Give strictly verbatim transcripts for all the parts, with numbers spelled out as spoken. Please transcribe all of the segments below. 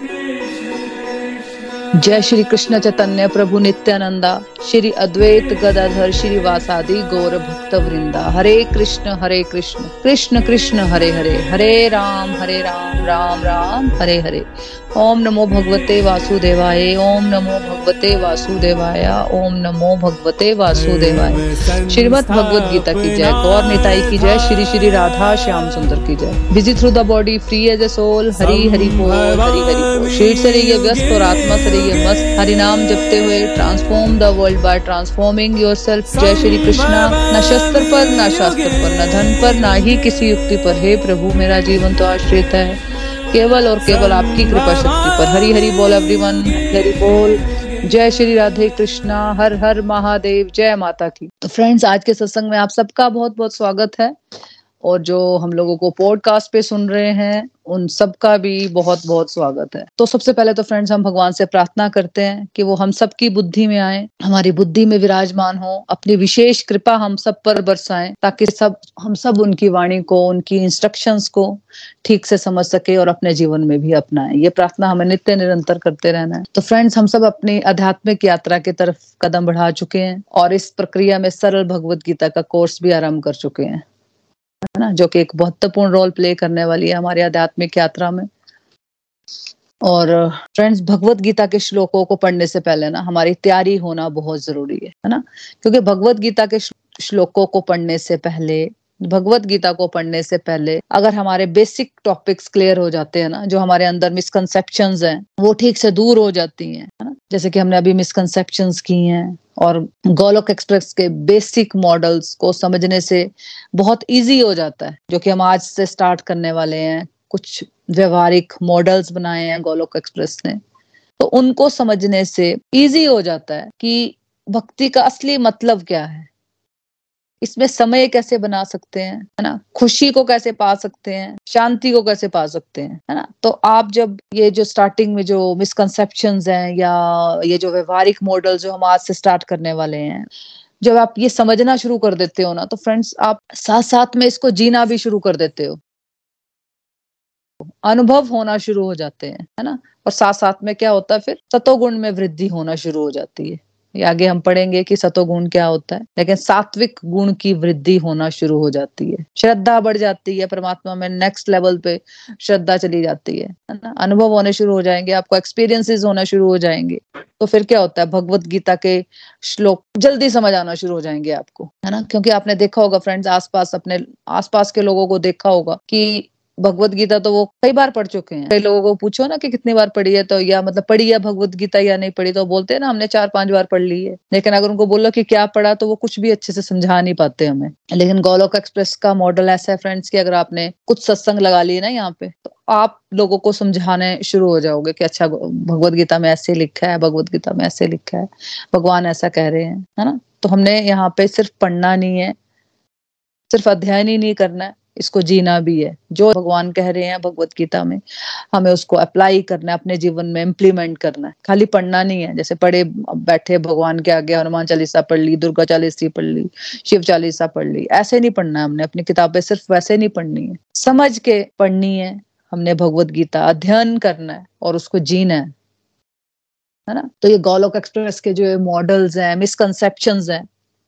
जय श्री कृष्ण चैतन्य प्रभु नित्यानंदा, श्री अद्वैत गदाधर श्री वासादि गौर भक्त वृंदा। हरे कृष्ण हरे कृष्ण कृष्ण कृष्ण हरे हरे, हरे राम हरे राम राम राम हरे हरे। ओम नमो भगवते वासुदेवाय, ओम नमो भगवते वासुदेवाय, ओम नमो भगवते वासुदेवाय। श्रीमद् भगवद गीता की जय, गौर निताई की जय, श्री श्री राधा श्याम सुंदर की जय। Busy through the body, free as a soul, Hari Hari बोल, हरि हरि बोल। शरीर से रहिए व्यस्त और आत्मा से रहिए मस्त, हरि नाम जपते हुए transform the world by transforming yourself. जय श्री कृष्णा। न शस्त्र पर, न शास्त्र पर, न धन पर, न ही किसी युक्ति पर, हे प्रभु मेरा जीवन तो आश्रित है केवल और केवल आपकी कृपा शक्ति पर। हरि हरि बोल एवरीवन, हरि बोल। जय श्री राधे कृष्णा, हर हर महादेव, जय माता की। तो फ्रेंड्स, आज के सत्संग में आप सबका बहुत बहुत स्वागत है, और जो हम लोगों को पॉडकास्ट पे सुन रहे हैं उन सबका भी बहुत बहुत स्वागत है। तो सबसे पहले तो फ्रेंड्स, हम भगवान से प्रार्थना करते हैं कि वो हम सबकी बुद्धि में आए, हमारी बुद्धि में विराजमान हो, अपनी विशेष कृपा हम सब पर बरसाएं, ताकि सब हम सब उनकी वाणी को, उनकी इंस्ट्रक्शंस को ठीक से समझ सके और अपने जीवन में भी अपनाएं। ये प्रार्थना हमें नित्य निरंतर करते रहना है। तो फ्रेंड्स, हम सब अपनी आध्यात्मिक यात्रा की तरफ कदम बढ़ा चुके हैं और इस प्रक्रिया में सरल भगवद गीता का कोर्स भी आरंभ कर चुके हैं, है ना, जो कि एक महत्वपूर्ण रोल प्ले करने वाली है हमारी आध्यात्मिक यात्रा में। और फ्रेंड्स, भगवत गीता के श्लोकों को पढ़ने से पहले ना हमारी तैयारी होना बहुत जरूरी है, है ना, क्योंकि भगवत गीता के श्लोकों को पढ़ने से पहले भगवत गीता को पढ़ने से पहले अगर हमारे बेसिक टॉपिक्स क्लियर हो जाते हैं ना, जो हमारे अंदर मिसकंसेप्शंस हैं वो ठीक से दूर हो जाती हैं, है ना, जैसे कि हमने अभी मिसकंसेप्शंस की हैं, और गोलोक एक्सप्रेस के बेसिक मॉडल्स को समझने से बहुत इजी हो जाता है, जो कि हम आज से स्टार्ट करने वाले हैं। कुछ व्यवहारिक मॉडल्स बनाए हैं गोलोक एक्सप्रेस ने, तो उनको समझने से इजी हो जाता है कि भक्ति का असली मतलब क्या है, इसमें समय कैसे बना सकते हैं, है ना, खुशी को कैसे पा सकते हैं, शांति को कैसे पा सकते हैं, है ना। तो आप जब ये जो स्टार्टिंग में जो मिसकंसेप्शंस हैं या ये जो व्यवहारिक मॉडल जो हम आज से स्टार्ट करने वाले हैं, जब आप ये समझना शुरू कर देते हो ना, तो फ्रेंड्स आप साथ साथ में इसको जीना भी शुरू कर देते हो, अनुभव होना शुरू हो जाते हैं, है ना। और साथ साथ में क्या होता है, फिर सतोगुण में वृद्धि होना शुरू हो जाती है। ये आगे हम पढ़ेंगे कि सतोगुण क्या होता है, लेकिन सात्विक गुण की वृद्धि होना शुरू हो जाती है, श्रद्धा बढ़ जाती है परमात्मा में, नेक्स्ट लेवल पे श्रद्धा चली जाती है, है ना, अनुभव होने शुरू हो जाएंगे, आपको एक्सपीरियंसेस होना शुरू हो जाएंगे। तो फिर क्या होता है, भगवत गीता के श्लोक जल्दी समझ आना शुरू हो जाएंगे आपको, है ना, क्योंकि आपने देखा होगा फ्रेंड्स, आसपास अपने आसपास के लोगों को देखा होगा कि भगवत गीता तो वो कई बार पढ़ चुके हैं। कई लोगों को पूछो ना कि कितनी बार पढ़ी है, तो या मतलब पढ़ी है भगवत गीता या नहीं पढ़ी, तो बोलते हैं ना हमने चार पांच बार पढ़ ली है। लेकिन अगर उनको बोलो कि क्या पढ़ा, तो वो कुछ भी अच्छे से समझा नहीं पाते हमें। लेकिन गोलोक एक्सप्रेस का मॉडल ऐसा है फ्रेंड्स कि अगर आपने कुछ सत्संग लगा लिए ना यहाँ पे, तो आप लोगों को समझाने शुरू हो जाओगे कि अच्छा भगवत गीता में ऐसे लिखा है, भगवत गीता में ऐसे लिखा है, भगवान ऐसा कह रहे हैं, है ना। तो हमने यहाँ पे सिर्फ पढ़ना नहीं है, सिर्फ अध्ययन ही नहीं करना है, इसको जीना भी है। जो भगवान कह रहे हैं भगवत गीता में, हमें उसको अप्लाई करना है, अपने जीवन में इम्प्लीमेंट करना है। खाली पढ़ना नहीं है, जैसे पढ़े बैठे भगवान के आगे हनुमान चालीसा पढ़ ली, दुर्गा चालीसा पढ़ ली, शिव चालीसा पढ़ ली, ऐसे नहीं पढ़ना है हमने। अपनी किताबें सिर्फ वैसे नहीं पढ़नी है, समझ के पढ़नी है हमने भगवत गीता, अध्ययन करना है और उसको जीना है, है ना। तो ये गोलोक एक्सप्रेस के जो मॉडल्स हैं, मिसकंसेप्शंस हैं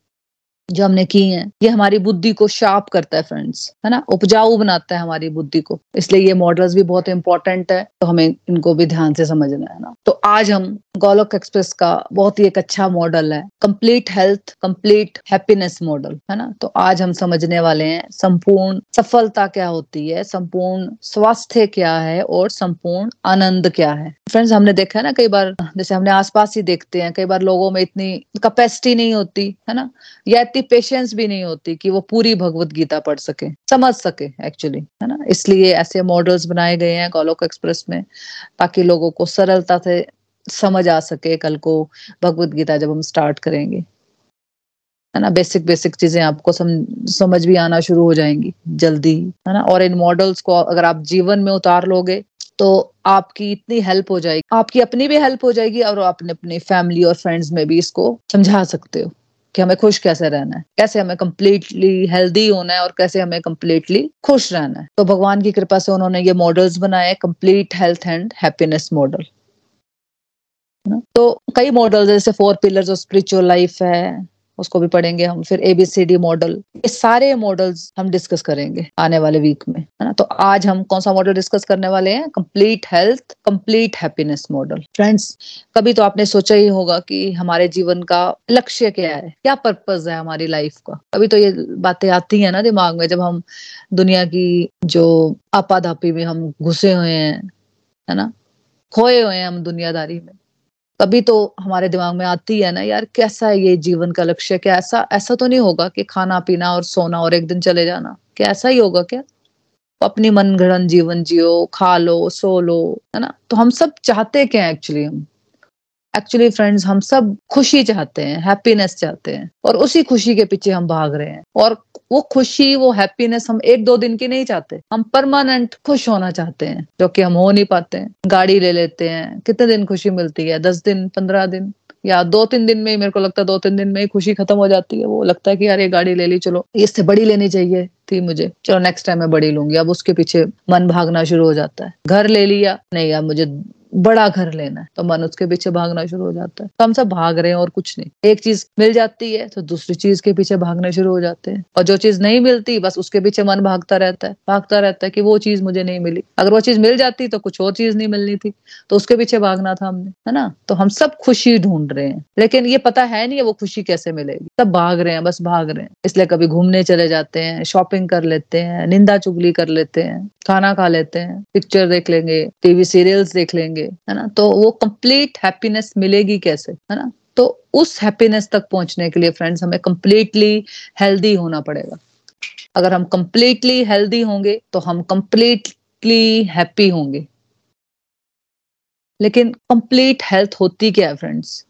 जो हमने की हैं, ये हमारी बुद्धि को शार्प करता है फ्रेंड्स, है ना, उपजाऊ बनाता है हमारी बुद्धि को। इसलिए ये मॉडल्स भी बहुत इंपॉर्टेंट है, तो हमें इनको भी ध्यान से समझना है ना। तो आज हम गोलोक एक्सप्रेस का बहुत ही एक अच्छा मॉडल है, complete health complete happiness model, है ना। तो आज हम समझने वाले हैं संपूर्ण सफलता क्या होती है, संपूर्ण स्वास्थ्य क्या है और संपूर्ण आनंद क्या है। फ्रेंड्स, हमने देखा है ना कई बार, जैसे हमने आसपास ही देखते हैं, कई बार लोगों में इतनी कैपेसिटी नहीं होती, है ना, या इतनी पेशेंस भी नहीं होती कि वो पूरी भगवत गीता पढ़ सके, समझ सके एक्चुअली, है ना। इसलिए ऐसे मॉडल्स बनाए गए हैं गोलोक एक्सप्रेस में, ताकि लोगों को सरलता से समझ आ सके कल को भगवत गीता जब हम स्टार्ट करेंगे, है ना। बेसिक बेसिक चीजें आपको सम, समझ भी आना शुरू हो जाएंगी जल्दी, है ना। और इन मॉडल्स को अगर आप जीवन में उतार लोगे तो आपकी इतनी हेल्प हो जाएगी, आपकी अपनी भी हेल्प हो जाएगी और आप अपने अपनी फैमिली और फ्रेंड्स में भी इसको समझा सकते हो, कि हमें खुश कैसे रहना है, कैसे हमें कंप्लीटली हेल्दी होना है और कैसे हमें कंप्लीटली खुश रहना है। तो भगवान की कृपा से उन्होंने ये मॉडल्स बनाए, complete health and happiness model. तो कई मॉडल्स जैसे four pillars of spiritual life है, उसको भी पढ़ेंगे हम। फिर एबीसीडी मॉडल, ये सारे मॉडल्स हम डिस्कस करेंगे आने वाले वीक में, है ना। तो आज हम कौन सा मॉडल डिस्कस करने वाले हैं? Complete health complete happiness model. Friends, कभी तो आपने सोचा ही होगा कि हमारे जीवन का लक्ष्य क्या है, क्या पर्पस है हमारी लाइफ का। कभी तो ये बातें आती है ना दिमाग में, जब हम दुनिया की जो आपाधापी में हम घुसे हुए हैं, है ना, खोए हुए हैं हम दुनियादारी में। कभी तो हमारे दिमाग में आती है ना, यार कैसा है ये जीवन का लक्ष्य? क्या ऐसा ऐसा तो नहीं होगा कि खाना पीना और सोना और एक दिन चले जाना? क्या ऐसा ही होगा क्या? अपनी मनगढ़ंत जीवन जियो, खा लो, सो लो, है ना। तो हम सब चाहते क्या एक्चुअली? हम एक्चुअली फ्रेंड्स, हम सब खुशी चाहते हैं, हैप्पीनेस चाहते हैं, और उसी खुशी के पीछे हम भाग रहे हैं। और वो खुशी, वो हैप्पीनेस हम एक दो दिन की नहीं चाहते, हम परमानेंट खुश होना चाहते हैं, जो कि हम हो नहीं पाते हैं। गाड़ी ले लेते हैं, कितने दिन खुशी मिलती है? दस दिन, पंद्रह दिन, या दो तीन दिन में ही। मेरे को लगता है दो तीन दिन में ही खुशी खत्म हो जाती है। वो लगता है कि यार ये गाड़ी ले ली, चलो इससे बड़ी लेनी चाहिए थी मुझे, चलो नेक्स्ट टाइम मैं बड़ी लूंगी। अब उसके पीछे मन भागना शुरू हो जाता है। घर ले लिया, नहीं यार मुझे बड़ा घर लेना है, तो मन उसके पीछे भागना शुरू हो जाता है। तो हम सब भाग रहे हैं और कुछ नहीं। एक चीज मिल जाती है तो दूसरी चीज के पीछे भागने शुरू हो जाते हैं, और जो चीज नहीं मिलती बस उसके पीछे मन भागता रहता है, भागता रहता है कि वो चीज मुझे नहीं मिली। अगर वो चीज मिल जाती तो कुछ और चीज नहीं मिलनी थी, तो उसके पीछे भागना था हमने, है ना। तो हम सब खुशी ढूंढ रहे हैं, लेकिन ये पता है नहीं है वो खुशी कैसे मिलेगी। सब भाग रहे हैं, बस भाग रहे हैं। इसलिए कभी घूमने चले जाते हैं, शॉपिंग कर लेते हैं, निंदा चुगली कर लेते हैं, खाना खा लेते हैं, पिक्चर देख लेंगे, टीवी सीरियल्स देख लेंगे, है ना। तो वो कंप्लीट हैप्पीनेस मिलेगी कैसे, है ना। तो उस हैप्पीनेस तक पहुंचने के लिए फ्रेंड्स हमें कंप्लीटली हेल्दी होना पड़ेगा। अगर हम कंप्लीटली हेल्दी होंगे तो हम कंप्लीटली हैप्पी होंगे। लेकिन कंप्लीट हेल्थ होती क्या है फ्रेंड्स?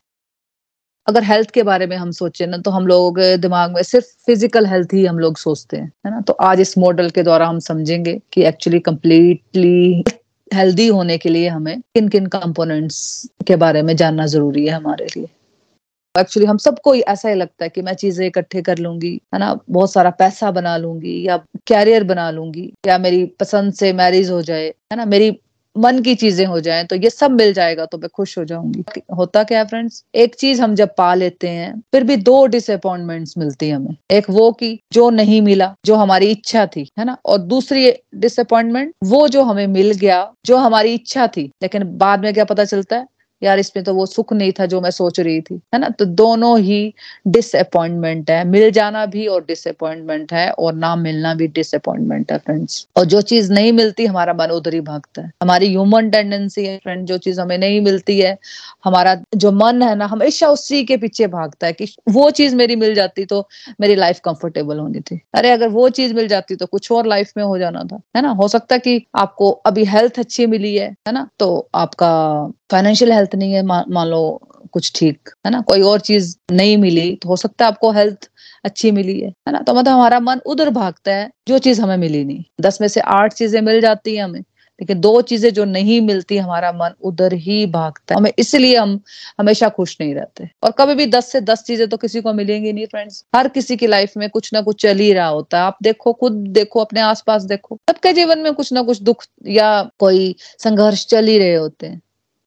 अगर हेल्थ के बारे में हम सोचे ना, तो हम लोग दिमाग में सिर्फ फिजिकल हेल्थ ही हम लोग सोचते हैं, है ना। तो आज इस मॉडल के द्वारा हम समझेंगे कि एक्चुअली कंप्लीटली हेल्दी होने के लिए हमें किन किन कंपोनेंट्स के बारे में जानना जरूरी है हमारे लिए। एक्चुअली हम सबको ऐसा ही लगता है कि मैं चीजें इकट्ठे कर लूंगी, है ना, बहुत सारा पैसा बना लूंगी, या कैरियर बना लूंगी, या मेरी पसंद से मैरिज हो जाए, है ना, मेरी मन की चीजें हो जाएं, तो ये सब मिल जाएगा तो मैं खुश हो जाऊंगी। होता क्या है फ्रेंड्स, एक चीज हम जब पा लेते हैं फिर भी दो डिसअपॉइंटमेंट्स मिलती है हमें। एक वो कि जो नहीं मिला, जो हमारी इच्छा थी, है ना, और दूसरी डिसअपॉइंटमेंट वो जो हमें मिल गया, जो हमारी इच्छा थी, लेकिन बाद में क्या पता चलता है, यार इसमें तो वो सुख नहीं था जो मैं सोच रही थी, है ना। तो दोनों ही डिसअपॉइंटमेंट है, मिल जाना भी और डिसअपॉइंटमेंट है, और ना मिलना भी डिसअपॉइंटमेंट है फ्रेंड्स। और जो चीज नहीं मिलती हमारा मन उधर ही भागता है। हमारी ह्यूमन टेंडेंसी है फ्रेंड, जो चीज हमें नहीं मिलती है, हमारा जो मन है ना हमेशा उसी के पीछे भागता है कि वो चीज मेरी मिल जाती तो मेरी लाइफ कंफर्टेबल होनी थी। अरे अगर वो चीज मिल जाती तो कुछ और लाइफ में हो जाना था, है ना। हो सकता है कि आपको अभी हेल्थ अच्छी मिली है, है ना, तो आपका फाइनेंशियल हेल्थ नहीं है, मान मा लो कुछ ठीक, है ना, कोई और चीज नहीं मिली, तो हो सकता है आपको हेल्थ अच्छी मिली है, है ना। तो मतलब हमारा मन उधर भागता है जो चीज हमें मिली नहीं। दस में से आठ चीजें मिल जाती है हमें, लेकिन दो चीजें जो नहीं मिलती हमारा मन उधर ही भागता है हमें, इसलिए हम हमेशा खुश नहीं रहते। और कभी भी दस से दस चीजें तो किसी को मिलेंगी नहीं फ्रेंड्स। हर किसी की लाइफ में कुछ ना कुछ चल ही रहा होता है। आप देखो, खुद देखो, अपने आसपास देखो, सबके जीवन में कुछ ना कुछ दुख या कोई संघर्ष चल ही रहे होते हैं,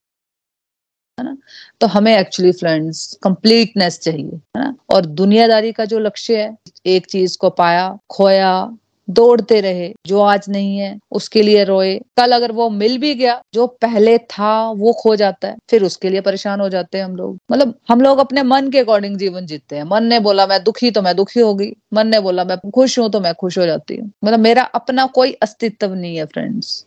है ना। तो हमें एक्चुअली फ्रेंड्स कंप्लीटनेस चाहिए, है ना। और दुनियादारी का जो लक्ष्य है, एक चीज को पाया, खोया, दौड़ते रहे, जो आज नहीं है उसके लिए रोए, कल अगर वो मिल भी गया, जो पहले था वो खो जाता है, फिर उसके लिए परेशान हो जाते हैं हम लोग। मतलब हम लोग अपने मन के अकॉर्डिंग जीवन जीते हैं। मन ने बोला मैं दुखी तो मैं दुखी हो गई, मन ने बोला मैं खुश हूं तो मैं खुश हो जाती हूँ। मतलब मेरा अपना कोई अस्तित्व नहीं है फ्रेंड्स।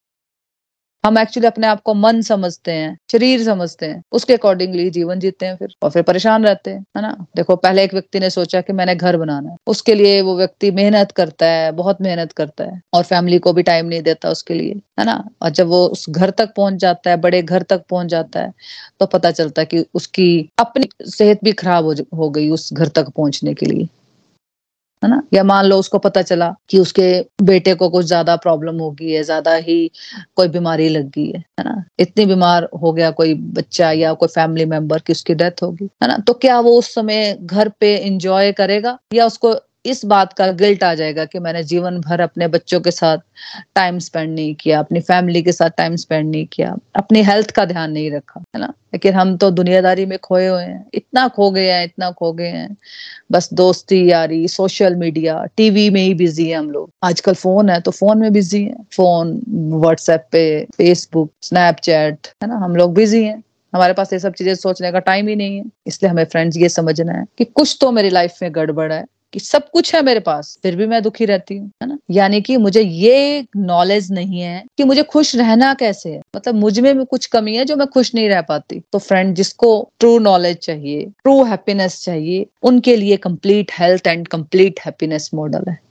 हम एक्चुअली अपने आप को मन समझते हैं, शरीर समझते हैं, उसके अकॉर्डिंगली जीवन जीते हैं फिर, और फिर परेशान रहते हैं, है ना। देखो, पहले एक व्यक्ति ने सोचा कि मैंने घर बनाना है, उसके लिए वो व्यक्ति मेहनत करता है, बहुत मेहनत करता है, और फैमिली को भी टाइम नहीं देता उसके लिए, है ना। और जब वो उस घर तक पहुंच जाता है, बड़े घर तक पहुंच जाता है, तो पता चलता है कि उसकी अपनी सेहत भी खराब हो, हो गई उस घर तक पहुंचने के लिए। है ना। या मान लो उसको पता चला कि उसके बेटे को कुछ ज्यादा प्रॉब्लम हो गई है, ज्यादा ही कोई बीमारी लग गई है है ना, इतनी बीमार हो गया कोई बच्चा या कोई फैमिली मेंबर की उसकी डेथ होगी, है ना। तो क्या वो उस समय घर पे एंजॉय करेगा, या उसको इस बात का गिल्ट आ जाएगा कि मैंने जीवन भर अपने बच्चों के साथ टाइम स्पेंड नहीं किया, अपनी फैमिली के साथ टाइम स्पेंड नहीं किया, अपनी हेल्थ का ध्यान नहीं रखा, है ना। लेकिन हम तो दुनियादारी में खोए हुए हैं, इतना खो गए हैं, इतना खो गए हैं, बस दोस्ती यारी, सोशल मीडिया, टीवी में ही बिजी है हम लोग। आजकल फोन है तो फोन में बिजी है, फोन, व्हाट्सएप पे, फेसबुक, स्नैपचैट, है ना, हम लोग बिजी हैं। हमारे पास ये सब चीजें सोचने का टाइम ही नहीं है। इसलिए हमें फ्रेंड्स ये समझना है कि कुछ तो मेरी लाइफ में गड़बड़ है, कि सब कुछ है मेरे पास फिर भी मैं दुखी रहती हूँ, है ना। यानी कि मुझे ये नॉलेज नहीं है कि मुझे खुश रहना कैसे है, मतलब मुझ में भी कुछ कमी है जो मैं खुश नहीं रह पाती। तो फ्रेंड, जिसको ट्रू नॉलेज चाहिए, ट्रू हैप्पीनेस चाहिए, उनके लिए complete health and complete happiness model है,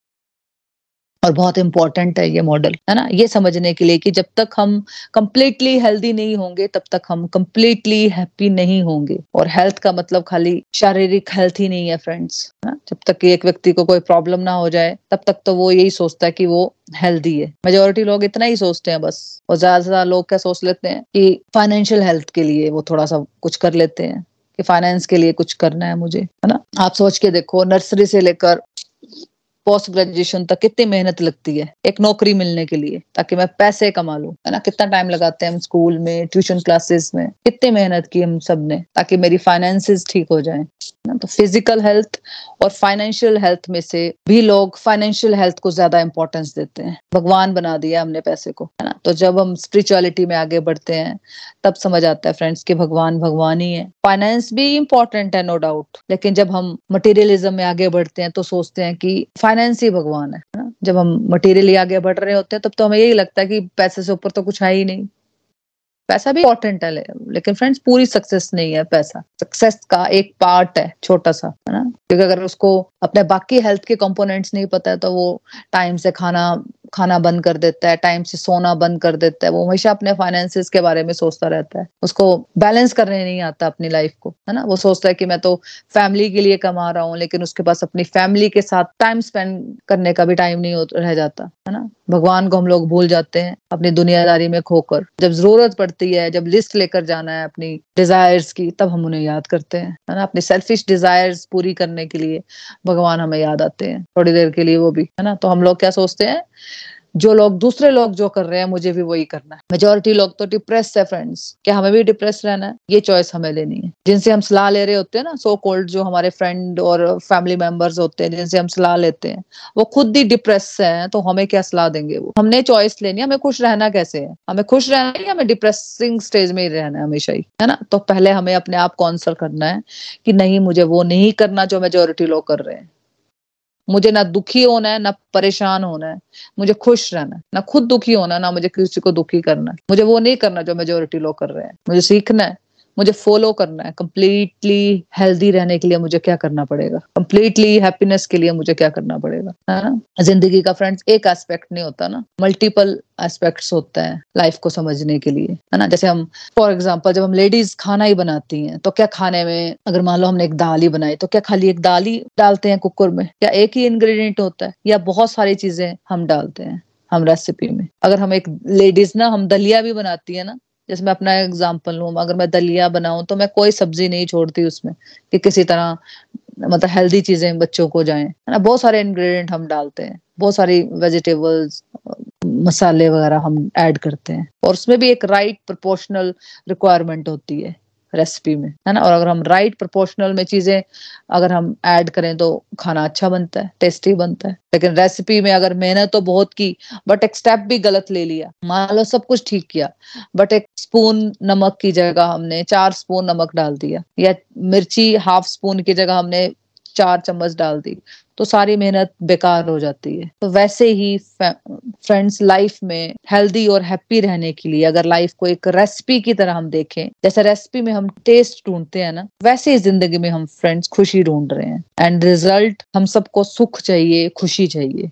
और बहुत इंपॉर्टेंट है ये मॉडल, है ना, ये समझने के लिए कि जब तक हम कंप्लीटली हेल्दी नहीं होंगे तब तक हम कंप्लीटली हैप्पी नहीं होंगे। और हेल्थ का मतलब खाली शारीरिक हेल्थ ही नहीं है फ्रेंड्स, है ना। जब तक कि एक व्यक्ति को कोई प्रॉब्लम ना हो जाए तब तक तो वो यही सोचता है कि वो हेल्दी है। मेजोरिटी लोग इतना ही सोचते हैं बस। और ज्यादा से ज्यादा लोग क्या सोच लेते हैं कि फाइनेंशियल हेल्थ के लिए वो थोड़ा सा कुछ कर लेते हैं, कि फाइनेंस के लिए कुछ करना है मुझे, है ना। आप सोच के देखो, नर्सरी से लेकर पोस्ट ग्रेजुएशन तक कितनी मेहनत लगती है एक नौकरी मिलने के लिए, ताकि मैं पैसे कमा लूं, है ना। कितना टाइम लगाते हैं हम स्कूल में, ट्यूशन क्लासेस में, कितनी मेहनत की हम सब ने ताकि मेरी फाइनेंसेस ठीक हो जाएं, है ना। तो फिजिकल हेल्थ और फाइनेंशियल हेल्थ में से भी लोग फाइनेंशियल हेल्थ को ज्यादा इंपॉर्टेंस देते हैं। भगवान बना दिया हमने पैसे को, है ना। तो जब हम स्पिरिचुअलिटी में आगे बढ़ते हैं तब समझ आता है फ्रेंड्स कि भगवान भगवान ही है। फाइनेंस भी इंपॉर्टेंट है, नो डाउट, लेकिन जब हम मटेरियलिज्म में आगे बढ़ते हैं तो सोचते हैं कि फाइनेंस ही भगवान है, ना। जब हम मटेरियली आगे बढ़ रहे होते हैं तब तो हमें यही लगता है कि पैसे से ऊपर तो कुछ है ही नहीं। पैसा भी इंपॉर्टेंट है, लेकिन फ्रेंड्स पूरी सक्सेस नहीं है पैसा। सक्सेस का एक पार्ट है, छोटा सा, है ना। क्योंकि अगर उसको अपने बाकी हेल्थ के कंपोनेंट्स नहीं पता है तो वो टाइम से खाना खाना बंद कर देता है, टाइम से सोना बंद कर देता है, वो हमेशा अपने फाइनेंसेस के बारे में सोचता रहता है। उसको बैलेंस करने नहीं आता अपनी लाइफ को, है ना। वो सोचता है कि मैं तो फैमिली के लिए कमा रहा हूँ, लेकिन उसके पास अपनी फैमिली के साथ टाइम स्पेंड करने का भी टाइम नहीं रह जाता, है ना। भगवान को हम लोग भूल जाते हैं अपनी दुनियादारी में खोकर। जब जरूरत पड़ती है, जब लिस्ट लेकर जाना है अपनी डिजायर्स की, तब हम उन्हें याद करते हैं, है ना। अपनी सेल्फिश डिजायर्स पूरी करने के लिए भगवान हमें याद आते हैं थोड़ी देर के लिए, वो भी, है ना। तो हम लोग क्या सोचते हैं, जो लोग दूसरे लोग जो कर रहे हैं मुझे भी वही करना है। मेजोरिटी लोग तो डिप्रेस है फ्रेंड्स। क्या हमें भी डिप्रेस रहना है? ये चॉइस हमें लेनी है। जिनसे हम सलाह ले रहे होते हैं ना, सो कॉल्ड जो हमारे फ्रेंड और फैमिली मेंबर्स होते हैं जिनसे हम सलाह लेते हैं, वो खुद ही डिप्रेस है, तो हमें क्या सलाह देंगे वो? हमने चॉइस लेनी है, हमें खुश रहना कैसे है। हमें खुश रहना है या हमें डिप्रेसिंग स्टेज में ही रहना है हमेशा ही, है ना। तो पहले हमें अपने आप को आंसर करना है कि नहीं, मुझे वो नहीं करना जो मेजोरिटी लोग कर रहे हैं। मुझे ना दुखी होना है, ना परेशान होना है, मुझे खुश रहना है। ना खुद दुखी होना, ना मुझे किसी को दुखी करना है। मुझे वो नहीं करना जो मेजोरिटी लोग कर रहे हैं। मुझे सीखना है, मुझे फॉलो करना है। कंप्लीटली हेल्दी रहने के लिए मुझे क्या करना पड़ेगा, कंप्लीटली हैप्पीनेस के लिए मुझे क्या करना पड़ेगा, है ना। जिंदगी का फ्रेंड्स एक एस्पेक्ट नहीं होता ना, मल्टीपल एस्पेक्ट्स होता है लाइफ को समझने के लिए, है ना। जैसे हम फॉर एग्जांपल जब हम लेडीज खाना ही बनाती हैं तो क्या खाने में, अगर मान लो हमने एक दाल ही बनाई तो क्या खाली एक दाल ही डालते हैं कुकर में, या एक ही इंग्रेडिएंट होता है, या बहुत सारी चीजें हम डालते हैं हम रेसिपी में। अगर हम एक लेडीज ना, हम दलिया भी बनाती है ना, जैसे मैं अपना एग्जांपल लूं, अगर मैं दलिया बनाऊं तो मैं कोई सब्जी नहीं छोड़ती उसमें कि किसी तरह मतलब हेल्दी चीजें बच्चों को जाएं, है ना। बहुत सारे इंग्रेडिएंट हम डालते हैं, बहुत सारी वेजिटेबल्स, मसाले वगैरह हम ऐड करते हैं, और उसमें भी एक राइट प्रोपोर्शनल रिक्वायरमेंट होती है रेसिपी में, है ना। और अगर हम राइट प्रोपोर्शनल में चीजें अगर हम ऐड करें तो खाना अच्छा बनता है, टेस्टी बनता है। लेकिन रेसिपी में अगर मेहनत तो बहुत की, बट एक स्टेप भी गलत ले लिया, मान लो सब कुछ ठीक किया, बट एक स्पून नमक की जगह हमने चार स्पून नमक डाल दिया, या मिर्ची हाफ स्पून की जगह हमने चार चम्मच डाल दी, तो सारी मेहनत बेकार हो जाती है। तो वैसे ही फ्रेंड्स, लाइफ में हेल्दी और हैप्पी रहने के लिए अगर लाइफ को एक रेसिपी की तरह हम देखें, जैसे रेसिपी में हम टेस्ट ढूंढते हैं ना, वैसे ही जिंदगी में हम फ्रेंड्स खुशी ढूंढ रहे हैं। एंड रिजल्ट, हम सबको सुख चाहिए, खुशी चाहिए।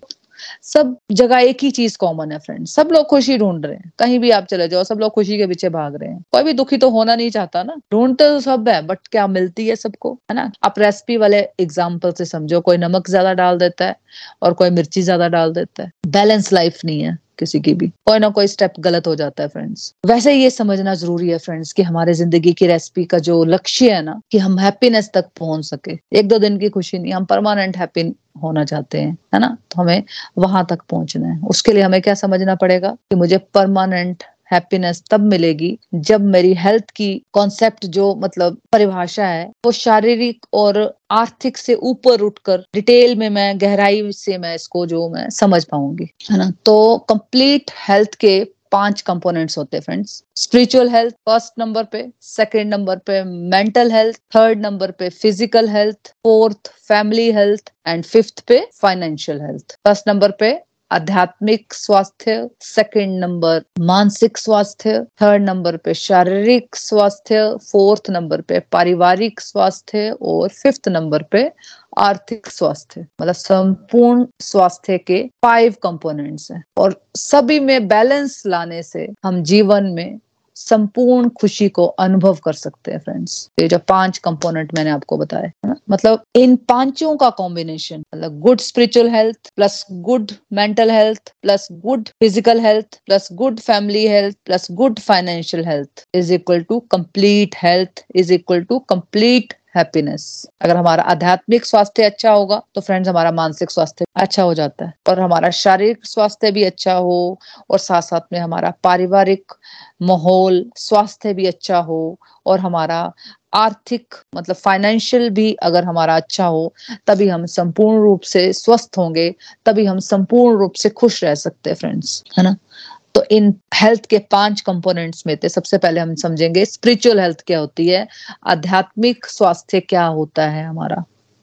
सब जगह एक ही चीज कॉमन है फ्रेंड्स, सब लोग खुशी ढूंढ रहे हैं। कहीं भी आप चले जाओ सब लोग खुशी के पीछे भाग रहे हैं। कोई भी दुखी तो होना नहीं चाहता ना, ढूंढते तो सब है, बट क्या मिलती है सबको, है ना। आप रेसिपी वाले एग्जाम्पल से समझो, कोई नमक ज्यादा डाल देता है और कोई मिर्ची ज्यादा डाल देता है। बैलेंस लाइफ नहीं है किसी की भी, कोई ना कोई स्टेप गलत हो जाता है फ्रेंड्स। वैसे ये समझना जरूरी है फ्रेंड्स कि हमारे जिंदगी की रेसिपी का जो लक्ष्य है ना, कि हम हैप्पीनेस तक पहुंच सके। एक दो दिन की खुशी नहीं, हम परमानेंट हैप्पी होना चाहते हैं, है ना। तो हमें वहां तक पहुंचना है। उसके लिए हमें क्या समझना पड़ेगा कि मुझे परमानेंट हैप्पीनेस तब मिलेगी जब मेरी हेल्थ की कॉन्सेप्ट, जो मतलब परिभाषा है, वो शारीरिक और आर्थिक से ऊपर उठकर डिटेल में मैं गहराई से मैं इसको जो मैं समझ पाऊंगी, है ना। तो कंप्लीट हेल्थ के पांच कंपोनेंट्स होते हैं friends. Spiritual health first number पे, सेकंड नंबर पे मेंटल हेल्थ, थर्ड नंबर पे physical health, fourth family health and fifth पे फाइनेंशियल हेल्थ। फर्स्ट नंबर पे आध्यात्मिक स्वास्थ्य, सेकंड नंबर मानसिक स्वास्थ्य, थर्ड नंबर पे शारीरिक स्वास्थ्य, फोर्थ नंबर पे पारिवारिक स्वास्थ्य और फिफ्थ नंबर पे आर्थिक स्वास्थ्य। मतलब संपूर्ण स्वास्थ्य के फाइव कंपोनेंट्स हैं और सभी में बैलेंस लाने से हम जीवन में संपूर्ण खुशी को अनुभव कर सकते हैं फ्रेंड्स। ये जो पांच कंपोनेंट मैंने आपको बताए, है ना, मतलब इन पांचों का कॉम्बिनेशन, मतलब good spiritual health plus good mental health plus good physical health plus good family health plus good financial health is equal to complete health is equal to complete happiness. अगर हमारा आध्यात्मिक स्वास्थ्य अच्छा होगा तो फ्रेंड्स हमारा मानसिक स्वास्थ्य अच्छा हो जाता है, और हमारा शारीरिक स्वास्थ्य भी अच्छा हो और साथ साथ में हमारा पारिवारिक माहौल स्वास्थ्य भी अच्छा हो और हमारा आर्थिक मतलब फाइनेंशियल भी अगर हमारा अच्छा हो, तभी हम संपूर्ण रूप से स्वस्थ होंगे, तभी हम संपूर्ण रूप से खुश रह सकते हैं फ्रेंड्स, है ना। तो इन हेल्थ के पांच कंपोनेंट्स में थे, सबसे पहले हम समझेंगे स्पिरिचुअल हेल्थ क्या होती है, आध्यात्मिक स्वास्थ्य क्या होता है हमारा।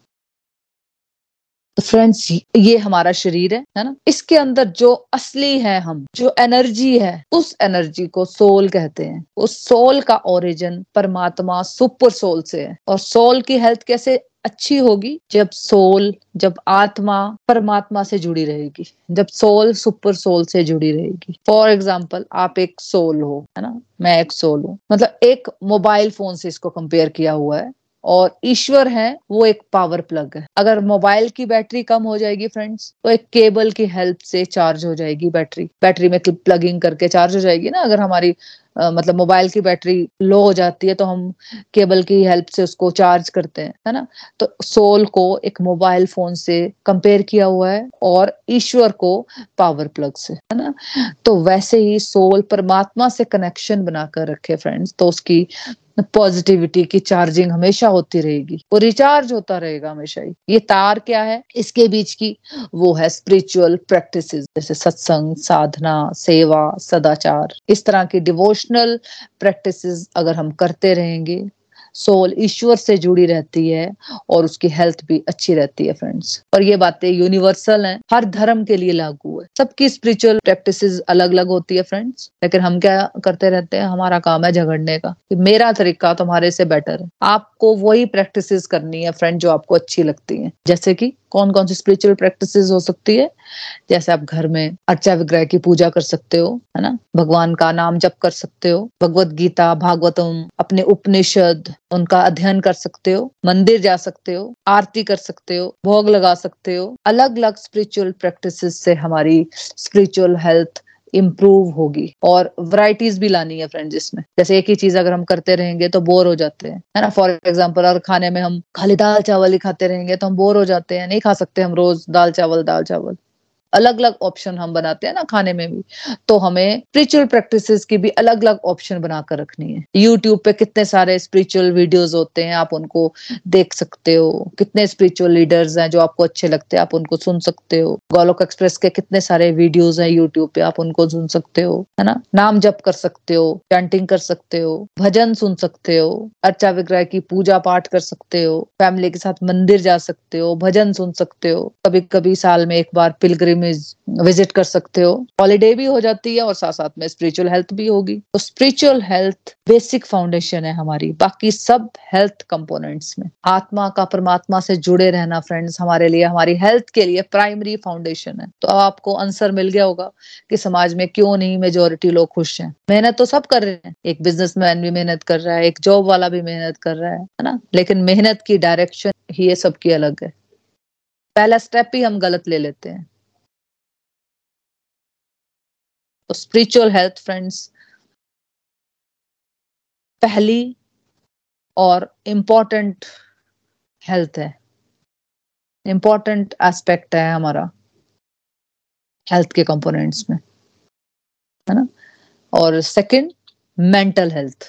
तो फ्रेंड्स ये हमारा शरीर है, है ना। इसके अंदर जो असली है, हम जो एनर्जी है, उस एनर्जी को सोल कहते हैं। उस सोल का ओरिजिन परमात्मा सुपर सोल से है। और सोल की हेल्थ कैसे अच्छी होगी, जब सोल जब आत्मा परमात्मा से जुड़ी रहेगी, जब सोल सुपर सोल से जुड़ी रहेगी। फॉर एग्जाम्पल आप एक सोल हो, है ना, मैं एक सोल हूँ। मतलब एक मोबाइल फोन से इसको कंपेयर किया हुआ है, और ईश्वर है वो एक पावर प्लग है। अगर मोबाइल की बैटरी कम हो जाएगी फ्रेंड्स, तो एक केबल की हेल्प से चार्ज हो जाएगी बैटरी। बैटरी में प्लगिंग करके चार्ज हो जाएगी ना। अगर हमारी आ, मतलब मोबाइल की बैटरी लो हो जाती है तो हम केबल की हेल्प से उसको चार्ज करते हैं, है ना। तो सोल को एक मोबाइल फोन से कंपेयर किया हुआ है और ईश्वर को पावर प्लग से, है ना। तो वैसे ही सोल परमात्मा से कनेक्शन बनाकर रखे फ्रेंड्स, तो उसकी पॉजिटिविटी की चार्जिंग हमेशा होती रहेगी, वो रिचार्ज होता रहेगा हमेशा ही। ये तार क्या है इसके बीच की, वो है स्पिरिचुअल प्रैक्टिसेस, जैसे सत्संग, साधना, सेवा, सदाचार। इस तरह की डिवोशनल प्रैक्टिसेस अगर हम करते रहेंगे, सोल ईश्वर से जुड़ी रहती है और उसकी हेल्थ भी अच्छी रहती है फ्रेंड्स। और ये बातें यूनिवर्सल हैं, हर धर्म के लिए लागू है। सबकी स्पिरिचुअल प्रैक्टिसेस अलग अलग होती है फ्रेंड्स, लेकिन हम क्या करते रहते हैं, हमारा काम है झगड़ने का कि मेरा तरीका तुम्हारे से बेटर है। आपको वही प्रैक्टिसेस करनी है फ्रेंड जो आपको अच्छी लगती है। जैसे कि कौन कौन सी स्पिरिचुअल प्रैक्टिसेस हो सकती है, जैसे आप घर में अर्चा विग्रह की पूजा कर सकते हो, है ना, भगवान का नाम जप कर सकते हो, भगवत गीता, भागवतम, अपने उपनिषद उनका अध्ययन कर सकते हो, मंदिर जा सकते हो, आरती कर सकते हो, भोग लगा सकते हो। अलग अलग स्पिरिचुअल प्रैक्टिसेस से हमारी स्पिरिचुअल हेल्थ इम्प्रूव होगी। और वैरायटीज भी लानी है फ्रेंड्स इसमें। जैसे एक ही चीज अगर हम करते रहेंगे तो बोर हो जाते हैं, है ना। फॉर एग्जांपल अगर खाने में हम खाली दाल चावल ही खाते रहेंगे तो हम बोर हो जाते हैं, नहीं खा सकते हम रोज दाल चावल दाल चावल। अलग अलग ऑप्शन हम बनाते हैं ना खाने में भी, तो हमें स्पिरिचुअल प्रैक्टिसेस की भी अलग अलग ऑप्शन बनाकर रखनी है। यूट्यूब पे कितने सारे स्पिरिचुअल वीडियोस होते हैं, आप उनको देख सकते हो। कितने स्पिरिचुअल लीडर्स हैं जो आपको अच्छे लगते हैं, आप उनको सुन सकते हो। गोलोक एक्सप्रेस के कितने सारे वीडियोस हैं यूट्यूब पे, आप उनको सुन सकते हो, है ना। नाम जप कर सकते हो, चैंटिंग कर सकते हो, भजन सुन सकते हो, अर्चा विग्रह की पूजा पाठ कर सकते हो, फैमिली के साथ मंदिर जा सकते हो, भजन सुन सकते हो। कभी कभी साल में एक बार पिलग्रिम इज विजिट कर सकते हो। हॉलीडे भी हो जाती है और साथ साथ में स्पिरिचुअल हेल्थ भी होगी। तो स्पिरिचुअल हेल्थ बेसिक फाउंडेशन है हमारी, बाकी सब हेल्थ कंपोनेंट्स में। आत्मा का परमात्मा से जुड़े रहना फ्रेंड्स हमारे लिए, हमारी हेल्थ के लिए प्राइमरी फाउंडेशन है। तो अब आपको आंसर मिल गया होगा कि समाज में क्यों नहीं मेजोरिटी लोग खुश हैं। मेहनत तो सब कर रहे हैं, एक बिजनेसमैन भी मेहनत कर रहा है, एक जॉब वाला भी मेहनत कर रहा है, है ना, लेकिन मेहनत की डायरेक्शन ही ये सबकी अलग है। पहला स्टेप ही हम गलत ले लेते हैं। तो स्पिरिचुअल हेल्थ फ्रेंड्स पहली और इम्पोर्टेंट हेल्थ है, इम्पोर्टेंट एस्पेक्ट है हमारा हेल्थ के कंपोनेंट्स में, है ना। और सेकंड मेंटल हेल्थ,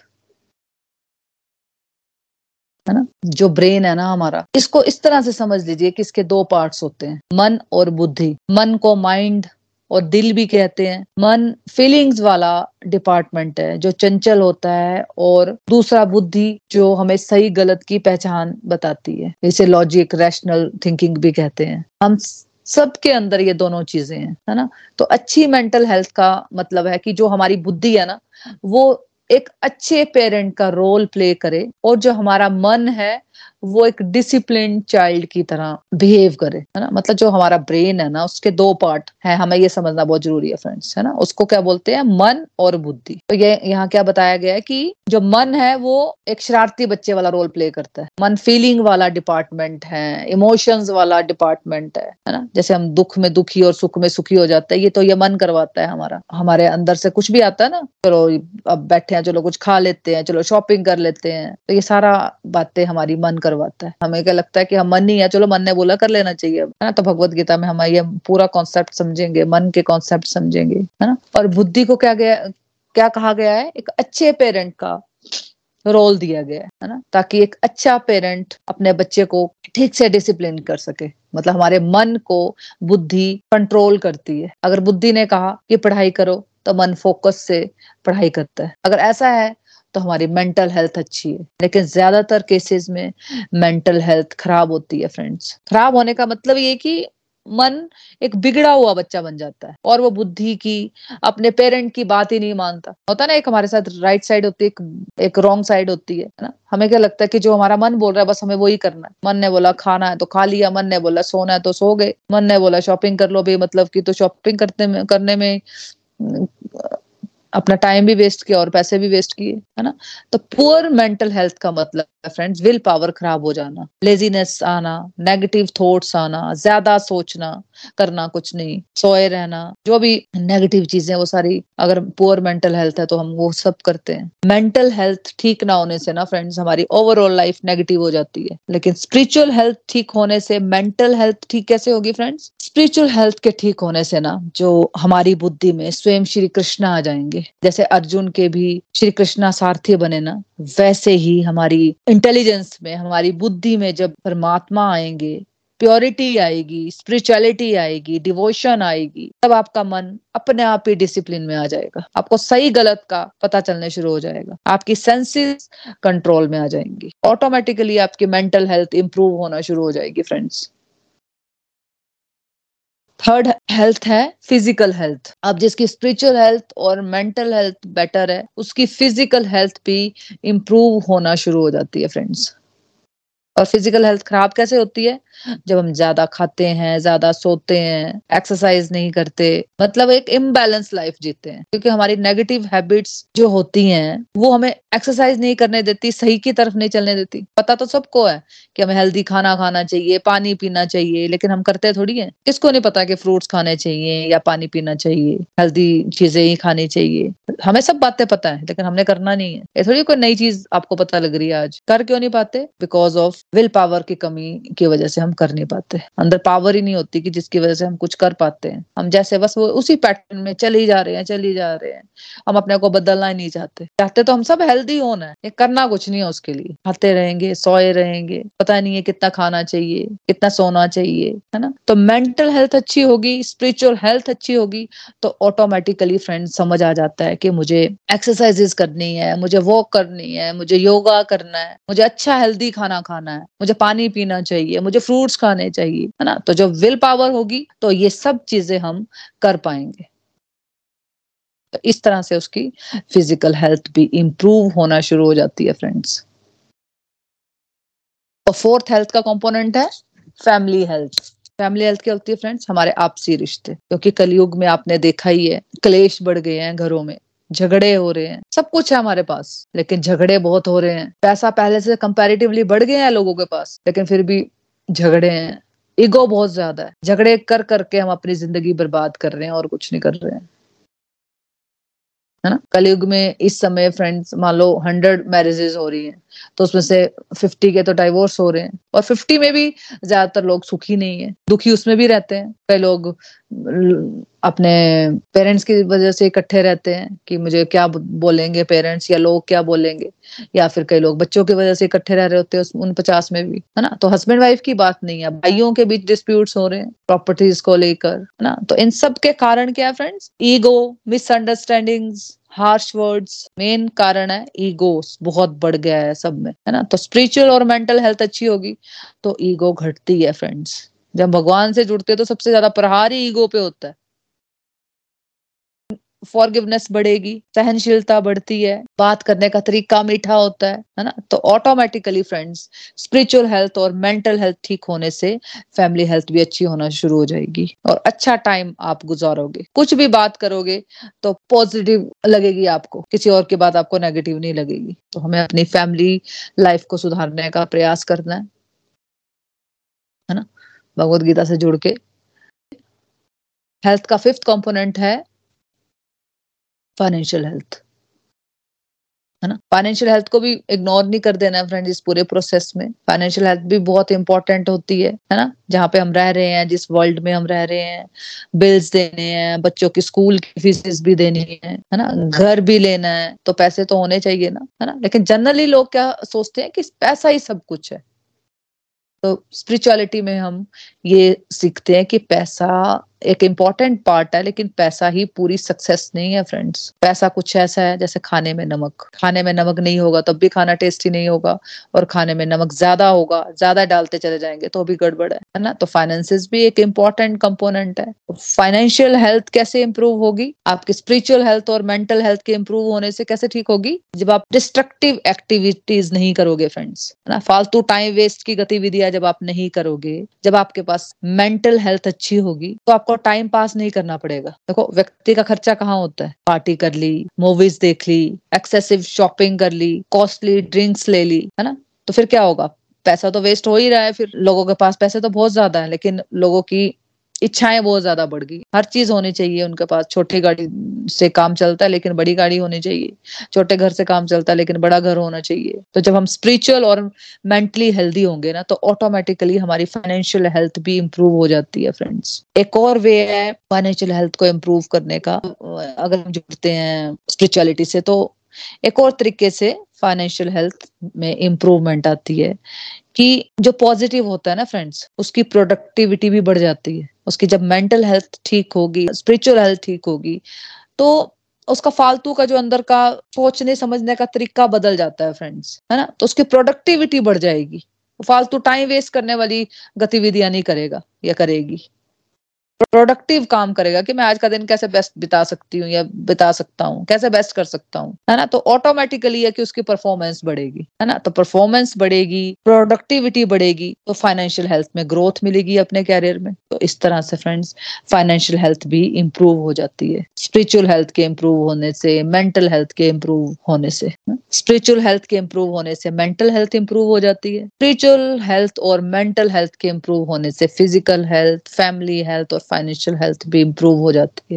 है ना। जो ब्रेन है ना हमारा, इसको इस तरह से समझ लीजिए कि इसके दो पार्ट्स होते हैं, मन और बुद्धि। मन को माइंड और दिल भी कहते हैं। मन फीलिंग्स वाला डिपार्टमेंट है जो चंचल होता है, और दूसरा बुद्धि जो हमें सही गलत की पहचान बताती है, इसे लॉजिक रैशनल थिंकिंग भी कहते हैं। हम सबके अंदर ये दोनों चीजें हैं, है ना। तो अच्छी मेंटल हेल्थ का मतलब है कि जो हमारी बुद्धि है ना, वो एक अच्छे पेरेंट का रोल प्ले करे, और जो हमारा मन है वो एक डिसिप्लिन चाइल्ड की तरह बिहेव करे, है ना। मतलब जो हमारा ब्रेन है ना, उसके दो पार्ट है, हमें ये समझना बहुत जरूरी है फ्रेंड्स, है ना। उसको क्या बोलते हैं, मन और बुद्धि। तो ये यहाँ क्या बताया गया है कि जो मन है वो एक शरारती बच्चे वाला रोल प्ले करता है। मन फीलिंग वाला डिपार्टमेंट है, इमोशंस वाला डिपार्टमेंट है, है ना। जैसे हम दुख में दुखी और सुख में सुखी हो जाते हैं, ये तो ये मन करवाता है हमारा। हमारे अंदर से कुछ भी आता है ना, चलो अब बैठे हैं, चलो कुछ खा लेते हैं, चलो शॉपिंग कर लेते हैं, तो ये सारा बातें हमारी मन करवाता है। हमें क्या लगता है कि हम मन नहीं है, चलो मन ने बोला कर लेना चाहिए, है ना। तो भगवत गीता में हम ये पूरा कॉन्सेप्ट समझेंगे, मन के कॉन्सेप्ट समझेंगे, है ना। और बुद्धि को क्या गया क्या कहा गया है, एक अच्छे पेरेंट का रोल दिया गया है, है ना, ताकि एक अच्छा पेरेंट अपने बच्चे को ठीक से डिसिप्लिन कर सके। मतलब हमारे मन को बुद्धि कंट्रोल करती है। अगर बुद्धि ने कहा कि पढ़ाई करो, तो मन फोकस से पढ़ाई करता है। अगर ऐसा है तो हमारी मेंटल हेल्थ अच्छी है। लेकिन ज्यादातर केसेस में मेंटल हेल्थ खराब होती है फ्रेंड्स। खराब होने का मतलब ये कि मन एक बिगड़ा हुआ बच्चा बन जाता है, और वो बुद्धि की, अपने पेरेंट की बात ही नहीं मानता। होता है ना, एक हमारे साथ राइट साइड होती है, एक, एक रॉन्ग साइड होती है, है ना। हमें क्या लगता है कि जो हमारा मन बोल रहा है बस हमें वही करना है। मन ने बोला खाना है तो खा लिया, मन ने बोला सोना है तो सो गए, मन ने बोला शॉपिंग कर लो बेमतलब की, तो शॉपिंग करते में करने में अपना टाइम भी वेस्ट किया और पैसे भी वेस्ट किए, है ना। तो पुअर मेंटल हेल्थ का मतलब है फ्रेंड्स विल पावर खराब हो जाना, लेजीनेस आना, नेगेटिव थॉट्स आना, ज्यादा सोचना, करना कुछ नहीं, सोए रहना, जो भी नेगेटिव चीजें वो सारी, अगर पुअर मेंटल हेल्थ है तो हम वो सब करते हैं। मेंटल हेल्थ ठीक ना होने से ना फ्रेंड्स हमारी ओवरऑल लाइफ नेगेटिव हो जाती है। लेकिन स्पिरिचुअल हेल्थ ठीक होने से मेंटल हेल्थ ठीक कैसे होगी फ्रेंड्स? स्पिरिचुअल हेल्थ के ठीक होने से ना जो हमारी बुद्धि में स्वयं श्री कृष्ण आ जाएंगे। जैसे अर्जुन के भी श्री कृष्णा सारथी बने ना, वैसे ही हमारी इंटेलिजेंस में, हमारी बुद्धि में जब परमात्मा आएंगे, प्योरिटी आएगी, स्पिरिचुअलिटी आएगी, डिवोशन आएगी, तब आपका मन अपने आप ही डिसिप्लिन में आ जाएगा। आपको सही गलत का पता चलने शुरू हो जाएगा, आपकी सेंसेस कंट्रोल में आ जाएंगी, ऑटोमेटिकली आपकी मेंटल हेल्थ इंप्रूव होना शुरू हो जाएगी फ्रेंड्स। थर्ड हेल्थ है फिजिकल हेल्थ। अब जिसकी स्पिरिचुअल हेल्थ और मेंटल हेल्थ बेटर है, उसकी फिजिकल हेल्थ भी इंप्रूव होना शुरू हो जाती है फ्रेंड्स। और फिजिकल हेल्थ खराब कैसे होती है? जब हम ज्यादा खाते हैं, ज्यादा सोते हैं, एक्सरसाइज नहीं करते, मतलब एक इम्बैलेंस लाइफ जीते हैं। क्योंकि हमारी नेगेटिव हैबिट्स जो होती हैं वो हमें एक्सरसाइज नहीं करने देती, सही की तरफ नहीं चलने देती। पता तो सबको है कि हमें हेल्दी खाना खाना चाहिए, पानी पीना चाहिए, लेकिन हम करते थोड़ी है। किसको नहीं पता कि फ्रूट्स खाने चाहिए या पानी पीना चाहिए, हेल्दी चीजें ही खानी चाहिए। हमें सब बातें पता है, लेकिन हमने करना नहीं है। ये थोड़ी कोई नई चीज आपको पता लग रही है आज। कर क्यों नहीं पाते? बिकॉज ऑफ विल पावर की कमी की वजह से हम कर नहीं पाते। अंदर पावर ही नहीं होती कि जिसकी वजह से हम कुछ कर पाते हैं। हम जैसे बस वो उसी पैटर्न में चले ही जा रहे हैं चले ही जा रहे हैं हम अपने को बदलना ही नहीं चाहते। चाहते तो हम सब हेल्दी होना है, ये करना कुछ नहीं है उसके लिए। खाते रहेंगे, सोए रहेंगे, पता नहीं है कितना खाना चाहिए, कितना सोना चाहिए, है ना। तो मेंटल हेल्थ अच्छी होगी, स्पिरिचुअल हेल्थ अच्छी होगी, तो ऑटोमेटिकली फ्रेंड समझ आ जाता है कि मुझे एक्सरसाइजेस करनी है, मुझे वॉक करनी है, मुझे योगा करना है, मुझे अच्छा हेल्दी खाना खाना है, है, मुझे पानी पीना चाहिए, मुझे फ्रूट्स खाने चाहिए, है ना। तो जब विल पावर होगी तो ये सब चीजें हम कर पाएंगे। तो इस तरह से उसकी फिजिकल हेल्थ भी इंप्रूव होना शुरू हो जाती है फ्रेंड्स। और फोर्थ हेल्थ का कंपोनेंट है फैमिली हेल्थ। फैमिली हेल्थ क्या होती है फ्रेंड्स? हमारे आपसी रिश्ते, क्योंकि कलयुग में आपने देखा ही है, क्लेश बढ़ गए हैं, घरों में झगड़े हो रहे हैं, सब कुछ है हमारे पास लेकिन झगड़े बहुत हो रहे हैं। पैसा पहले से कंपैरेटिवली बढ़ गया है लोगों के पास, लेकिन फिर भी झगड़े हैं, ईगो बहुत ज्यादा है। झगड़े कर करके हम अपनी जिंदगी बर्बाद कर रहे हैं और कुछ नहीं कर रहे हैं, है ना। कलयुग में इस समय फ्रेंड्स मान लो हंड्रेड मैरिजेस हो रही हैं तो उसमें से फिफ्टी के तो डाइवोर्स हो रहे हैं, और फिफ्टी में भी ज्यादातर लोग सुखी नहीं है, दुखी उसमें भी रहते हैं। कई लोग अपने पेरेंट्स की वजह से इकट्ठे रहते हैं कि मुझे क्या बोलेंगे पेरेंट्स या लोग क्या बोलेंगे, या फिर कई लोग बच्चों की वजह से इकट्ठे रह रहे होते हैं उन पचास में भी, है ना। तो हस्बैंड वाइफ की बात नहीं है, भाइयों के बीच डिस्प्यूट्स हो रहे हैं प्रॉपर्टीज को लेकर, है ना। तो इन सब के कारण क्या है friends? Ego, misunderstandings, harsh words. Main कारण है ईगो बहुत बढ़ गया है सब में, है ना। तो स्पिरिचुअल और मेंटल हेल्थ अच्छी होगी तो ईगो घटती है फ्रेंड्स। जब भगवान से जुड़ते हैं तो सबसे ज्यादा प्रहार ही ईगो पे होता है। फॉरगिवनेस बढ़ेगी, सहनशीलता बढ़ती है, बात करने का तरीका मीठा होता है, है ना। तो ऑटोमेटिकली फ्रेंड्स स्पिरिचुअल हेल्थ और मेंटल हेल्थ ठीक होने से फैमिली हेल्थ भी अच्छी होना शुरू हो जाएगी और अच्छा टाइम आप गुजारोगे। कुछ भी बात करोगे तो पॉजिटिव लगेगी आपको, किसी और की बात आपको नेगेटिव नहीं लगेगी। तो हमें अपनी फैमिली लाइफ को सुधारने का प्रयास करना है, है ना, भगवत गीता से जुड़ के। हेल्थ का फिफ्थ कंपोनेंट है फाइनेंशियल हेल्थ, है ना। फाइनेंशियल हेल्थ को भी इग्नोर नहीं कर देना है फ्रेंड इस पूरे प्रोसेस में। फाइनेंशियल हेल्थ भी बहुत इंपॉर्टेंट होती है, है ना। जहाँ पे हम रह रहे हैं, जिस वर्ल्ड में हम रह रहे हैं, बिल्स देने हैं, बच्चों की स्कूल की फीसेस भी देनी है, है ना, घर भी लेना है, तो पैसे तो होने चाहिए ना, है ना। लेकिन जनरली लोग क्या सोचते हैं कि पैसा ही सब कुछ है। तो स्पिरिचुअलिटी में हम ये सीखते हैं कि पैसा एक इम्पॉर्टेंट पार्ट है, लेकिन पैसा ही पूरी सक्सेस नहीं है फ्रेंड्स। पैसा कुछ ऐसा है जैसे खाने में नमक, खाने में नमक नहीं होगा तब भी खाना टेस्टी नहीं होगा, और खाने में नमक ज्यादा होगा, ज्यादा डालते चले जाएंगे तो भी गड़बड़ है, है ना। तो फाइनेंसिस भी एक इम्पॉर्टेंट कंपोनेंट है। फाइनेंशियल हेल्थ कैसे इंप्रूव होगी? आपकी स्पिरिचुअल हेल्थ और मेंटल हेल्थ के इंप्रूव होने से कैसे ठीक होगी? जब आप डिस्ट्रक्टिव एक्टिविटीज नहीं करोगे फ्रेंड्स, है ना, फालतू टाइम वेस्ट की गतिविधियां जब आप नहीं करोगे, जब आपके पास मेंटल हेल्थ अच्छी होगी तो आपको टाइम पास नहीं करना पड़ेगा। देखो व्यक्ति का खर्चा कहाँ होता है? पार्टी कर ली, मूवीज देख ली, एक्सेसिव शॉपिंग कर ली, कॉस्टली ड्रिंक्स ले ली, है ना। तो फिर क्या होगा? पैसा तो वेस्ट हो ही रहा है। फिर लोगों के पास पैसे तो बहुत ज्यादा है, लेकिन लोगों की इच्छाएं बहुत ज्यादा बढ़ गई। हर चीज होनी चाहिए उनके पास। छोटी गाड़ी से काम चलता है लेकिन बड़ी गाड़ी होनी चाहिए, छोटे घर से काम चलता है लेकिन बड़ा घर होना चाहिए। तो जब हम स्पिरिचुअल और मेंटली हेल्दी होंगे ना तो ऑटोमेटिकली हमारी फाइनेंशियल हेल्थ भी इंप्रूव हो जाती है फ्रेंड्स। एक और वे है फाइनेंशियल हेल्थ को इम्प्रूव करने का, अगर हम जुड़ते हैं स्पिरिचुअलिटी से तो एक और तरीके से फाइनेंशियल हेल्थ में इम्प्रूवमेंट आती है कि जो पॉजिटिव होता है ना फ्रेंड्स, उसकी प्रोडक्टिविटी भी बढ़ जाती है। उसकी जब मेंटल हेल्थ ठीक होगी, स्पिरिचुअल हेल्थ ठीक होगी, तो उसका फालतू का जो अंदर का सोचने समझने का तरीका बदल जाता है फ्रेंड्स, है ना। तो उसकी प्रोडक्टिविटी बढ़ जाएगी, फालतू टाइम वेस्ट करने वाली गतिविधियां नहीं करेगा या करेगी, प्रोडक्टिव काम करेगा कि मैं आज का दिन कैसे बेस्ट बिता सकती हूँ या बिता सकता हूँ, कैसे बेस्ट कर सकता हूँ, है ना। तो ऑटोमेटिकली है कि उसकी परफॉर्मेंस बढ़ेगी, है ना। तो परफॉर्मेंस बढ़ेगी, प्रोडक्टिविटी बढ़ेगी, तो फाइनेंशियल हेल्थ में ग्रोथ मिलेगी अपने कैरियर में। तो इस तरह से फ्रेंड्स फाइनेंशियल हेल्थ भी इंप्रूव हो जाती है स्पिरिचुअल हेल्थ के इंप्रूव होने से, मेंटल हेल्थ के इंप्रूव होने से। स्पिरिचुअल हेल्थ के इंप्रूव होने से मेंटल हेल्थ इंप्रूव हो जाती है। स्पिरिचुअल हेल्थ और मेंटल हेल्थ के इंप्रूव होने से फिजिकल हेल्थ, फैमिली हेल्थ और फाइनेंशियल हेल्थ भी इंप्रूव हो जाती है।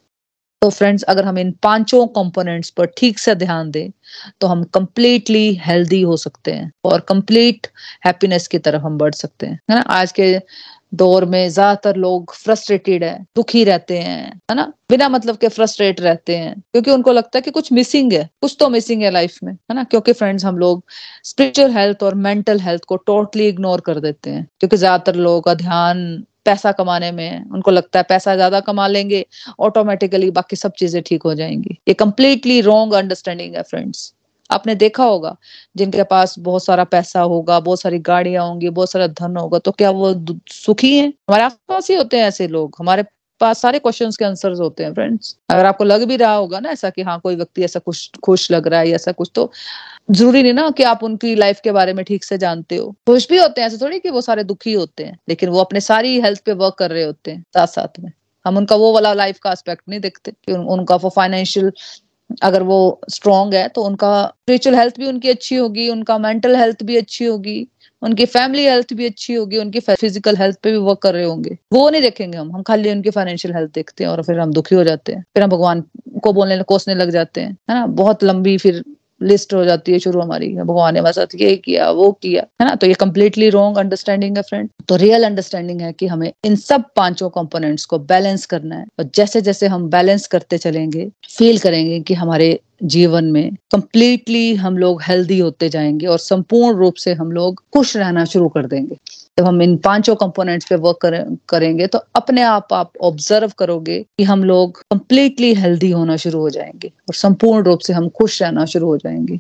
तो फ्रेंड्स अगर हम इन पांचों कंपोनेंट्स पर ठीक से ध्यान दें तो हम कंप्लीटली हेल्दी हो सकते हैं और कंप्लीट हैप्पीनेस की तरफ हम बढ़ सकते हैं, है ना। आज के दौर में ज्यादातर लोग फ्रस्ट्रेटेड है, दुखी रहते हैं, है ना, बिना मतलब के फ्रस्ट्रेट रहते हैं क्योंकि उनको लगता है कि कुछ मिसिंग है, कुछ तो मिसिंग है लाइफ में, है ना। क्योंकि फ्रेंड्स हम लोग स्पिरिचुअल हेल्थ और मेंटल हेल्थ को टोटली इग्नोर कर देते हैं क्योंकि ज्यादातर लोगों का ध्यान पैसा कमाने में है। उनको लगता है पैसा ज्यादा कमा लेंगे ऑटोमेटिकली बाकी सब चीजें ठीक हो जाएंगी। ये कंप्लीटली रॉन्ग अंडरस्टैंडिंग है फ्रेंड्स। आपने देखा होगा जिनके पास बहुत सारा पैसा होगा, बहुत सारी गाड़ियां होंगी, बहुत सारा धन होगा, तो क्या वो सुखी हैं? हमारे आसपास ही होते हैं ऐसे लोग, हमारे पास सारे क्वेश्चंस के आंसर्स होते हैं फ्रेंड्स। अगर आपको लग भी रहा होगा ना ऐसा कि हाँ कोई व्यक्ति ऐसा खुश खुश लग रहा है या ऐसा कुछ, तो जरूरी नहीं ना कि आप उनकी लाइफ के बारे में ठीक से जानते हो। खुश भी होते हैं, ऐसे थोड़ी कि वो सारे दुखी होते हैं, लेकिन वो अपने सारी हेल्थ पे वर्क कर रहे होते हैं साथ साथ में। हम उनका वो वाला लाइफ का एस्पेक्ट नहीं देखते कि उन, उनका वो फाइनेंशियल अगर वो स्ट्रांग है तो उनका स्पिरिचुअल हेल्थ भी उनकी अच्छी होगी, उनका मेंटल हेल्थ भी अच्छी होगी, उनकी फैमिली हेल्थ भी अच्छी होगी, उनकी फिजिकल हेल्थ पे भी वर्क कर रहे होंगे। वो नहीं देखेंगे हम हम खाली उनकी फाइनेंशियल हेल्थ देखते हैं और फिर हम दुखी हो जाते हैं, फिर हम भगवान को बोलने कोसने लग जाते हैं, है ना। बहुत लंबी फिर लिस्ट हो जाती है शुरू हमारी, भगवान ने मेरे साथ ये किया वो किया, है ना। तो ये कम्प्लीटली रॉन्ग अंडरस्टैंडिंग है फ्रेंड। तो रियल अंडरस्टैंडिंग है कि हमें इन सब पांचों कंपोनेंट्स को बैलेंस करना है, और जैसे जैसे हम बैलेंस करते चलेंगे फील करेंगे कि हमारे जीवन में कंप्लीटली हम लोग हेल्दी होते जाएंगे और संपूर्ण रूप से हम लोग खुश रहना शुरू कर देंगे। जब हम इन पांचों कंपोनेंट्स पे वर्क करें, करेंगे तो अपने आप आप ऑब्जर्व करोगे कि हम लोग कंप्लीटली हेल्दी होना शुरू हो जाएंगे और संपूर्ण रूप से हम खुश रहना शुरू हो जाएंगे।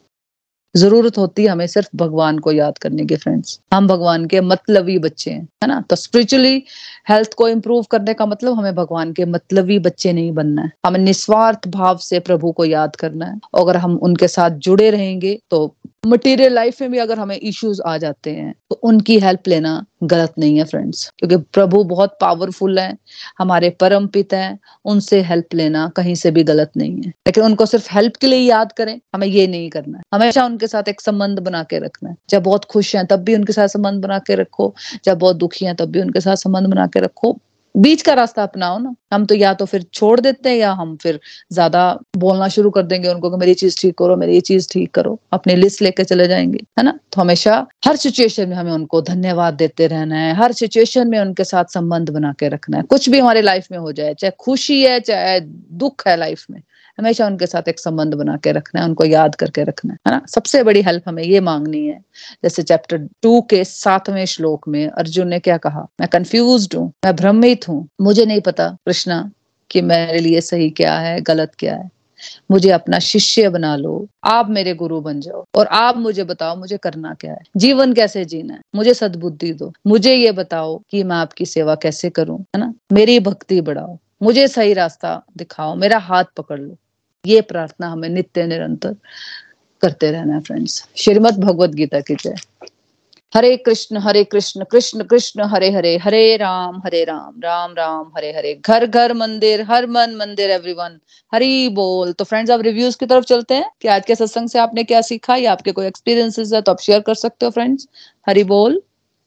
जरूरत होती है हमें सिर्फ भगवान को याद करने की फ्रेंड्स। हम भगवान के मतलबी बच्चे हैं, है ना। तो स्पिरिचुअली हेल्थ को इम्प्रूव करने का मतलब हमें भगवान के मतलबी बच्चे नहीं बनना है, हमें निस्वार्थ भाव से प्रभु को याद करना है। अगर हम उनके साथ जुड़े रहेंगे तो मटेरियल लाइफ में भी अगर हमें इश्यूज आ जाते हैं तो उनकी हेल्प लेना गलत नहीं है फ्रेंड्स, क्योंकि प्रभु बहुत पावरफुल है, हमारे परम पिता हैं, उनसे हेल्प लेना कहीं से भी गलत नहीं है। लेकिन उनको सिर्फ हेल्प के लिए याद करें, हमें ये नहीं करना है। हमेशा उनके साथ एक संबंध बना के रखना है। जब बहुत खुश हैं तब भी उनके साथ संबंध बना के रखो, जब बहुत दुखी हैं तब भी उनके साथ संबंध बना के रखो। बीच का रास्ता अपनाओ ना। हम तो या तो फिर छोड़ देते हैं या हम फिर ज्यादा बोलना शुरू कर देंगे उनको कि मेरी चीज ठीक करो, मेरी ये चीज ठीक करो, अपनी लिस्ट लेके चले जाएंगे, है ना। तो हमेशा हर सिचुएशन में हमें उनको धन्यवाद देते रहना है, हर सिचुएशन में उनके साथ संबंध बना के रखना है। कुछ भी हमारी लाइफ में हो जाए, चाहे खुशी है चाहे दुख है लाइफ में, हमेशा उनके साथ एक संबंध बना के रखना है, उनको याद करके रखना है, है ना। सबसे बड़ी हेल्प हमें ये मांगनी है। जैसे चैप्टर टू के सातवें श्लोक में अर्जुन ने क्या कहा, मैं कंफ्यूज्ड हूँ, मैं भ्रमित हूँ, मुझे नहीं पता कृष्णा कि मेरे लिए सही क्या है गलत क्या है। मुझे अपना शिष्य बना लो, आप मेरे गुरु बन जाओ और आप मुझे बताओ मुझे करना क्या है, जीवन कैसे जीना है, मुझे सद्बुद्धि दो, मुझे ये बताओ कि मैं आपकी सेवा कैसे करूं, है ना। मेरी भक्ति बढ़ाओ, मुझे सही रास्ता दिखाओ, मेरा हाथ पकड़ लो। ये प्रार्थना हमें नित्य निरंतर करते रहना है फ्रेंड्स। श्रीमद् भगवद गीता की जय। हरे कृष्ण हरे कृष्ण कृष्ण कृष्ण हरे हरे, हरे राम हरे राम राम राम हरे हरे। घर घर मंदिर, हर मन मंदिर एवरीवन, हरि बोल। तो फ्रेंड्स अब रिव्यूज की तरफ चलते हैं कि आज के सत्संग से आपने क्या सीखा या आपके कोई एक्सपीरियंसेस है तो आप शेयर कर सकते हो फ्रेंड्स। हरि बोल।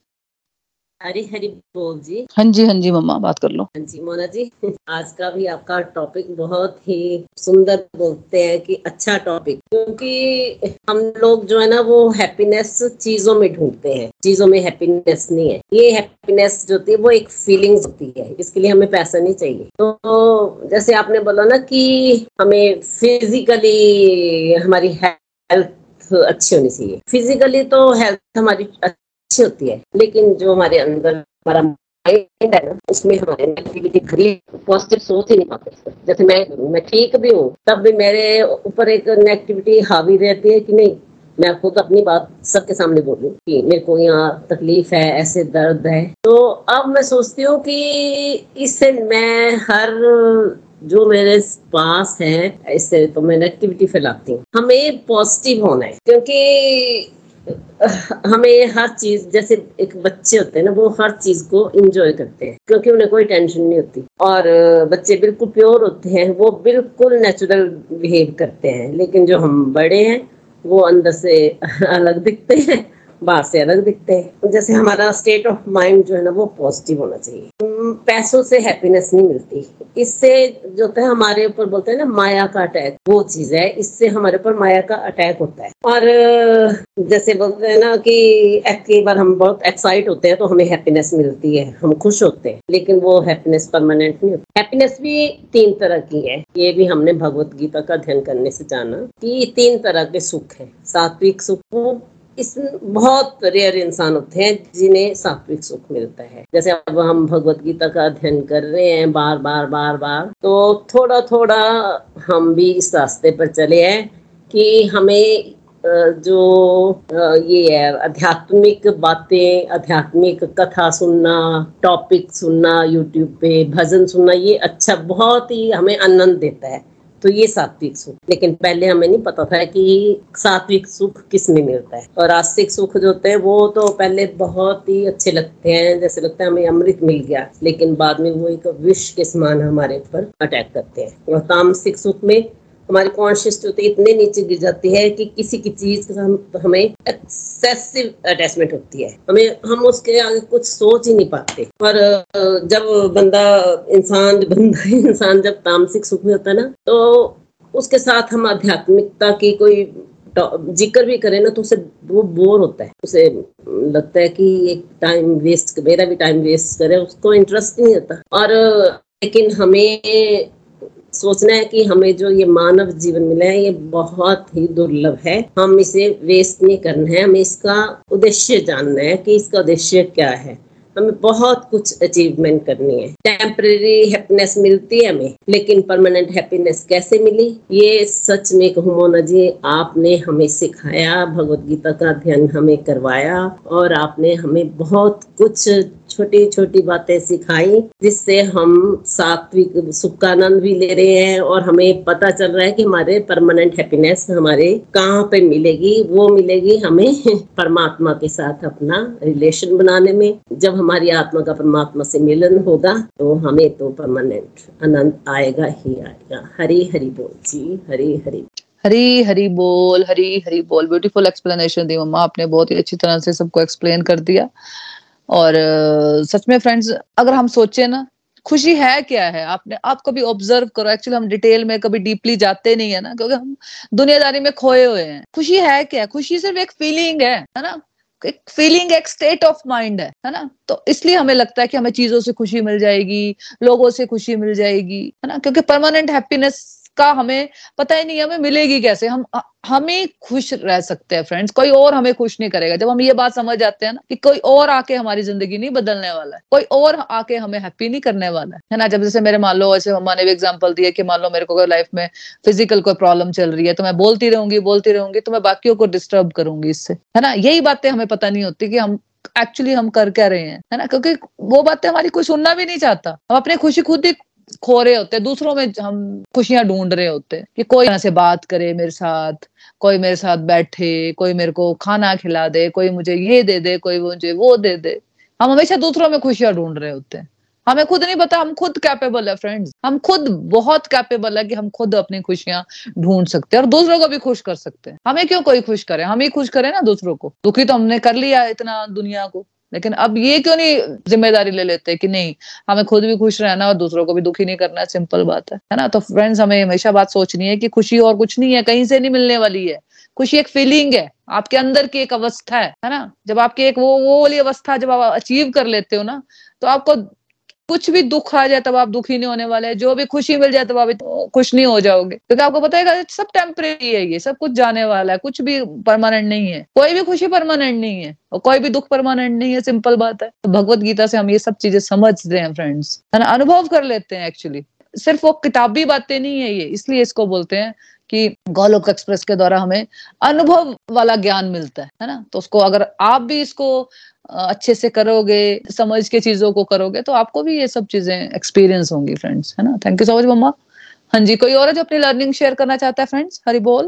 हरी हरी बोल जी। हाँ जी हाँ जी मम्मा बात कर लो। हाँ जी मोना जी, आज का भी आपका टॉपिक बहुत ही सुंदर, बोलते हैं कि अच्छा टॉपिक, क्योंकि हम लोग जो है ना वो हैप्पीनेस चीजों में ढूंढते हैं, चीजों में हैप्पीनेस नहीं है। ये हैप्पीनेस जो होती है वो एक फीलिंग्स होती है, इसके लिए हमें पैसा नहीं चाहिए। तो जैसे आपने बोला ना कि हमें फिजिकली हमारी हेल्थ अच्छी होनी चाहिए। फिजिकली तो हेल्थ हमारी अच्छी होती है, लेकिन जो हमारे अंदर हमारा माइंड है ना, उसमें हमारे नेगेटिविटी खरी पॉजिटिव सोच ही नहीं पाते। जैसे मैं मैं ठीक भी हूँ तब भी मेरे ऊपर एक नेगेटिविटी हावी रहती है कि नहीं, मैं खुद अपनी बात सबके सामने बोल रही हूँ कि मेरे को यहाँ तकलीफ है, ऐसे दर्द है। तो अब मैं सोचती हूँ कि इससे मैं हर जो मेरे पास है इससे तो मैं नेगेटिविटी फैलाती हूँ। हमें पॉजिटिव होना है, क्योंकि हमें हर चीज, जैसे एक बच्चे होते हैं ना वो हर चीज को एंजॉय करते हैं क्योंकि उन्हें कोई टेंशन नहीं होती। और बच्चे बिल्कुल प्योर होते हैं, वो बिल्कुल नेचुरल बिहेव करते हैं। लेकिन जो हम बड़े हैं वो अंदर से अलग दिखते हैं, बाहर से अलग दिखते हैं। जैसे हमारा स्टेट ऑफ माइंड जो है ना वो पॉजिटिव होना चाहिए। पैसों से हैप्पीनेस नहीं मिलती, इससे जो होता है हमारे ऊपर बोलते हैं ना माया का अटैक, वो चीज है, इससे हमारे ऊपर माया का अटैक होता है। और जैसे बोलते हैं ना कि एक बार हम बहुत एक्साइट होते हैं तो हमें हैप्पीनेस मिलती है, हम खुश होते हैं, लेकिन वो हैप्पीनेस परमानेंट नहीं होती। हैप्पीनेस भी तीन तरह की है, ये भी हमने भगवत गीता का अध्ययन करने से जाना कि तीन तरह के सुख है। सात्विक सुख, इसमें बहुत रेयर इंसान होते हैं जिन्हें सात्विक सुख मिलता है। जैसे अब हम भगवत गीता का अध्ययन कर रहे हैं बार बार बार बार, तो थोड़ा थोड़ा हम भी इस रास्ते पर चले हैं कि हमें जो ये है आध्यात्मिक बातें, आध्यात्मिक कथा सुनना, टॉपिक सुनना, यूट्यूब पे भजन सुनना, ये अच्छा बहुत ही हमें आनंद देता है। तो ये सात्विक सुख। लेकिन पहले हमें नहीं पता था कि सात्विक सुख किस में मिलता है। और आस्तिक सुख जो होते हैं वो तो पहले बहुत ही अच्छे लगते हैं, जैसे लगता है हमें अमृत मिल गया, लेकिन बाद में वो एक विष के समान हमारे ऊपर अटैक करते हैं। और तामसिक सुख में हमारी कॉन्शियसनेस इतने नीचे गिर जाती है कि किसी की चीज के साथ हमें एक्सेसिव अटैचमेंट होती है, हमें हम उसके आगे कुछ सोच ही नहीं पाते। और जब बंदा इंसान बंदा इंसान जब तामसिक सुख में होता है ना, तो उसके साथ हम आध्यात्मिकता की कोई जिक्र भी करें ना तो उसे वो बोर होता है, उसे लगता है कि एक टाइम वेस्ट, मेरा भी टाइम वेस्ट करे, उसको इंटरेस्ट नहीं होता। और लेकिन हमें सोचना है कि हमें जो ये मानव जीवन मिला है ये बहुत ही दुर्लभ है, हम इसे वेस्ट नहीं करना है, हमें इसका उद्देश्य जानना है कि इसका उद्देश्य क्या है। हमें बहुत कुछ अचीवमेंट करनी है। टेम्परेरी हैप्पीनेस मिलती है हमें, लेकिन परमानेंट हैप्पीनेस कैसे मिली, ये सच में कहूँ मोना जी, आपने हमें सिखाया, भगवत गीता का अध्ययन हमें करवाया और आपने हमें बहुत कुछ छोटी छोटी बातें सिखाई, जिससे हम सात्विक सुख का आनंद भी ले रहे हैं और हमें पता चल रहा है कि हमारे परमानेंट हैप्पीनेस हमारे कहाँ पे मिलेगी। वो मिलेगी हमें परमात्मा के साथ अपना रिलेशन बनाने में। जब हमारी आत्मा का परमात्मा से मिलन होगा तो हमें तो परमानेंट आनंद आएगा ही आएगा। हरी हरी बोल जी, हरी हरी हरी हरी बोल, हरी हरी बोल। ब्यूटीफुल एक्सप्लेनेशन दी मम्मा आपने, बहुत ही अच्छी तरह से सबको एक्सप्लेन कर दिया। और uh, सच में फ्रेंड्स, अगर हम सोचे ना खुशी है क्या है, आपने आप कभी ऑब्जर्व करो। एक्चुअली हम डिटेल में कभी डीपली जाते नहीं है ना, क्योंकि हम दुनियादारी में खोए हुए हैं। खुशी है क्या? खुशी सिर्फ एक फीलिंग है, है ना, एक फीलिंग, एक स्टेट ऑफ माइंड है, है ना। तो इसलिए हमें लगता है कि हमें चीजों से खुशी मिल जाएगी, लोगों से खुशी मिल जाएगी, है ना, क्योंकि परमानेंट हैप्पीनेस का हमें पता ही नहीं है हमें मिलेगी कैसे। हम हम ही खुश रह सकते हैं फ्रेंड्स, कोई और हमें खुश नहीं करेगा। जब हम ये बात समझ जाते हैं ना कि कोई और आके हमारी जिंदगी नहीं बदलने वाला है, कोई और आके हमें हैप्पी नहीं करने वाला है, है ना। जब जैसे मेरे मान लो, ऐसे मम्मा ने भी एग्जांपल दिया कि मान लो मेरे को कोई लाइफ में फिजिकल कोई प्रॉब्लम चल रही है, तो मैं बोलती रहूंगी बोलती रहूंगी तो मैं बाकियों को डिस्टर्ब करूंगी इससे, है ना। यही बातें हमें पता नहीं होती कि हम एक्चुअली हम कर क्या रहे हैं, है ना, क्योंकि वो बातें हमारी कोई सुनना भी नहीं चाहता। हम अपनी खुशी खुद ही खो रहे होते हैं, दूसरों में हम खुशियां ढूंढ रहे होते हैं कि कोई से बात करे मेरे साथ, कोई मेरे साथ बैठे, कोई मेरे को खाना खिला दे, कोई मुझे ये दे दे, कोई मुझे वो दे दे। हम हमेशा दूसरों में खुशियां ढूंढ रहे होते हैं, हमें खुद नहीं पता हम खुद कैपेबल है फ्रेंड्स। हम खुद बहुत कैपेबल है कि हम खुद अपनी खुशियां ढूंढ सकते हैं और दूसरों को भी खुश कर सकते हैं। हमें क्यों कोई खुश करे, हम ही खुश करें ना दूसरों को। दुखी तो हमने कर लिया इतना दुनिया को, लेकिन अब ये क्यों नहीं जिम्मेदारी ले लेते कि नहीं हमें खुद भी खुश रहना और दूसरों को भी दुखी नहीं करना। सिंपल बात है, है ना। तो फ्रेंड्स, हमें हमेशा बात सोचनी है कि खुशी और कुछ नहीं है, कहीं से नहीं मिलने वाली है। खुशी एक फीलिंग है, आपके अंदर की एक अवस्था है, है ना। जब आपकी एक वो वो वाली अवस्था जब आप अचीव कर लेते हो ना, तो आपको कुछ भी दुख आ जाए तब आप दुखी नहीं होने वाले, जो भी खुशी मिल जाए तब आप खुश नहीं हो जाओगे, क्योंकि आपको पता है सब टेम्परेरी है, ये सब कुछ जाने वाला है, कुछ भी परमानेंट नहीं है। कोई भी खुशी परमानेंट नहीं है और कोई भी दुख परमानेंट नहीं है, सिंपल बात है। तो भगवत गीता से हम ये सब चीजें समझते हैं फ्रेंड्स, है ना, अनुभव कर लेते हैं। एक्चुअली सिर्फ वो किताबी बातें नहीं है ये, इसलिए इसको बोलते हैं कि गोलोक एक्सप्रेस के द्वारा हमें अनुभव वाला ज्ञान मिलता है, है ना। तो उसको अगर आप भी इसको अच्छे से करोगे, समझ के चीजों को करोगे, तो आपको भी ये सब चीजें एक्सपीरियंस होंगी फ्रेंड्स, है ना। थैंक यू सो मच मम्मा। हाँ जी, कोई और है जो अपनी लर्निंग शेयर करना चाहता है फ्रेंड्स? हरि बोल।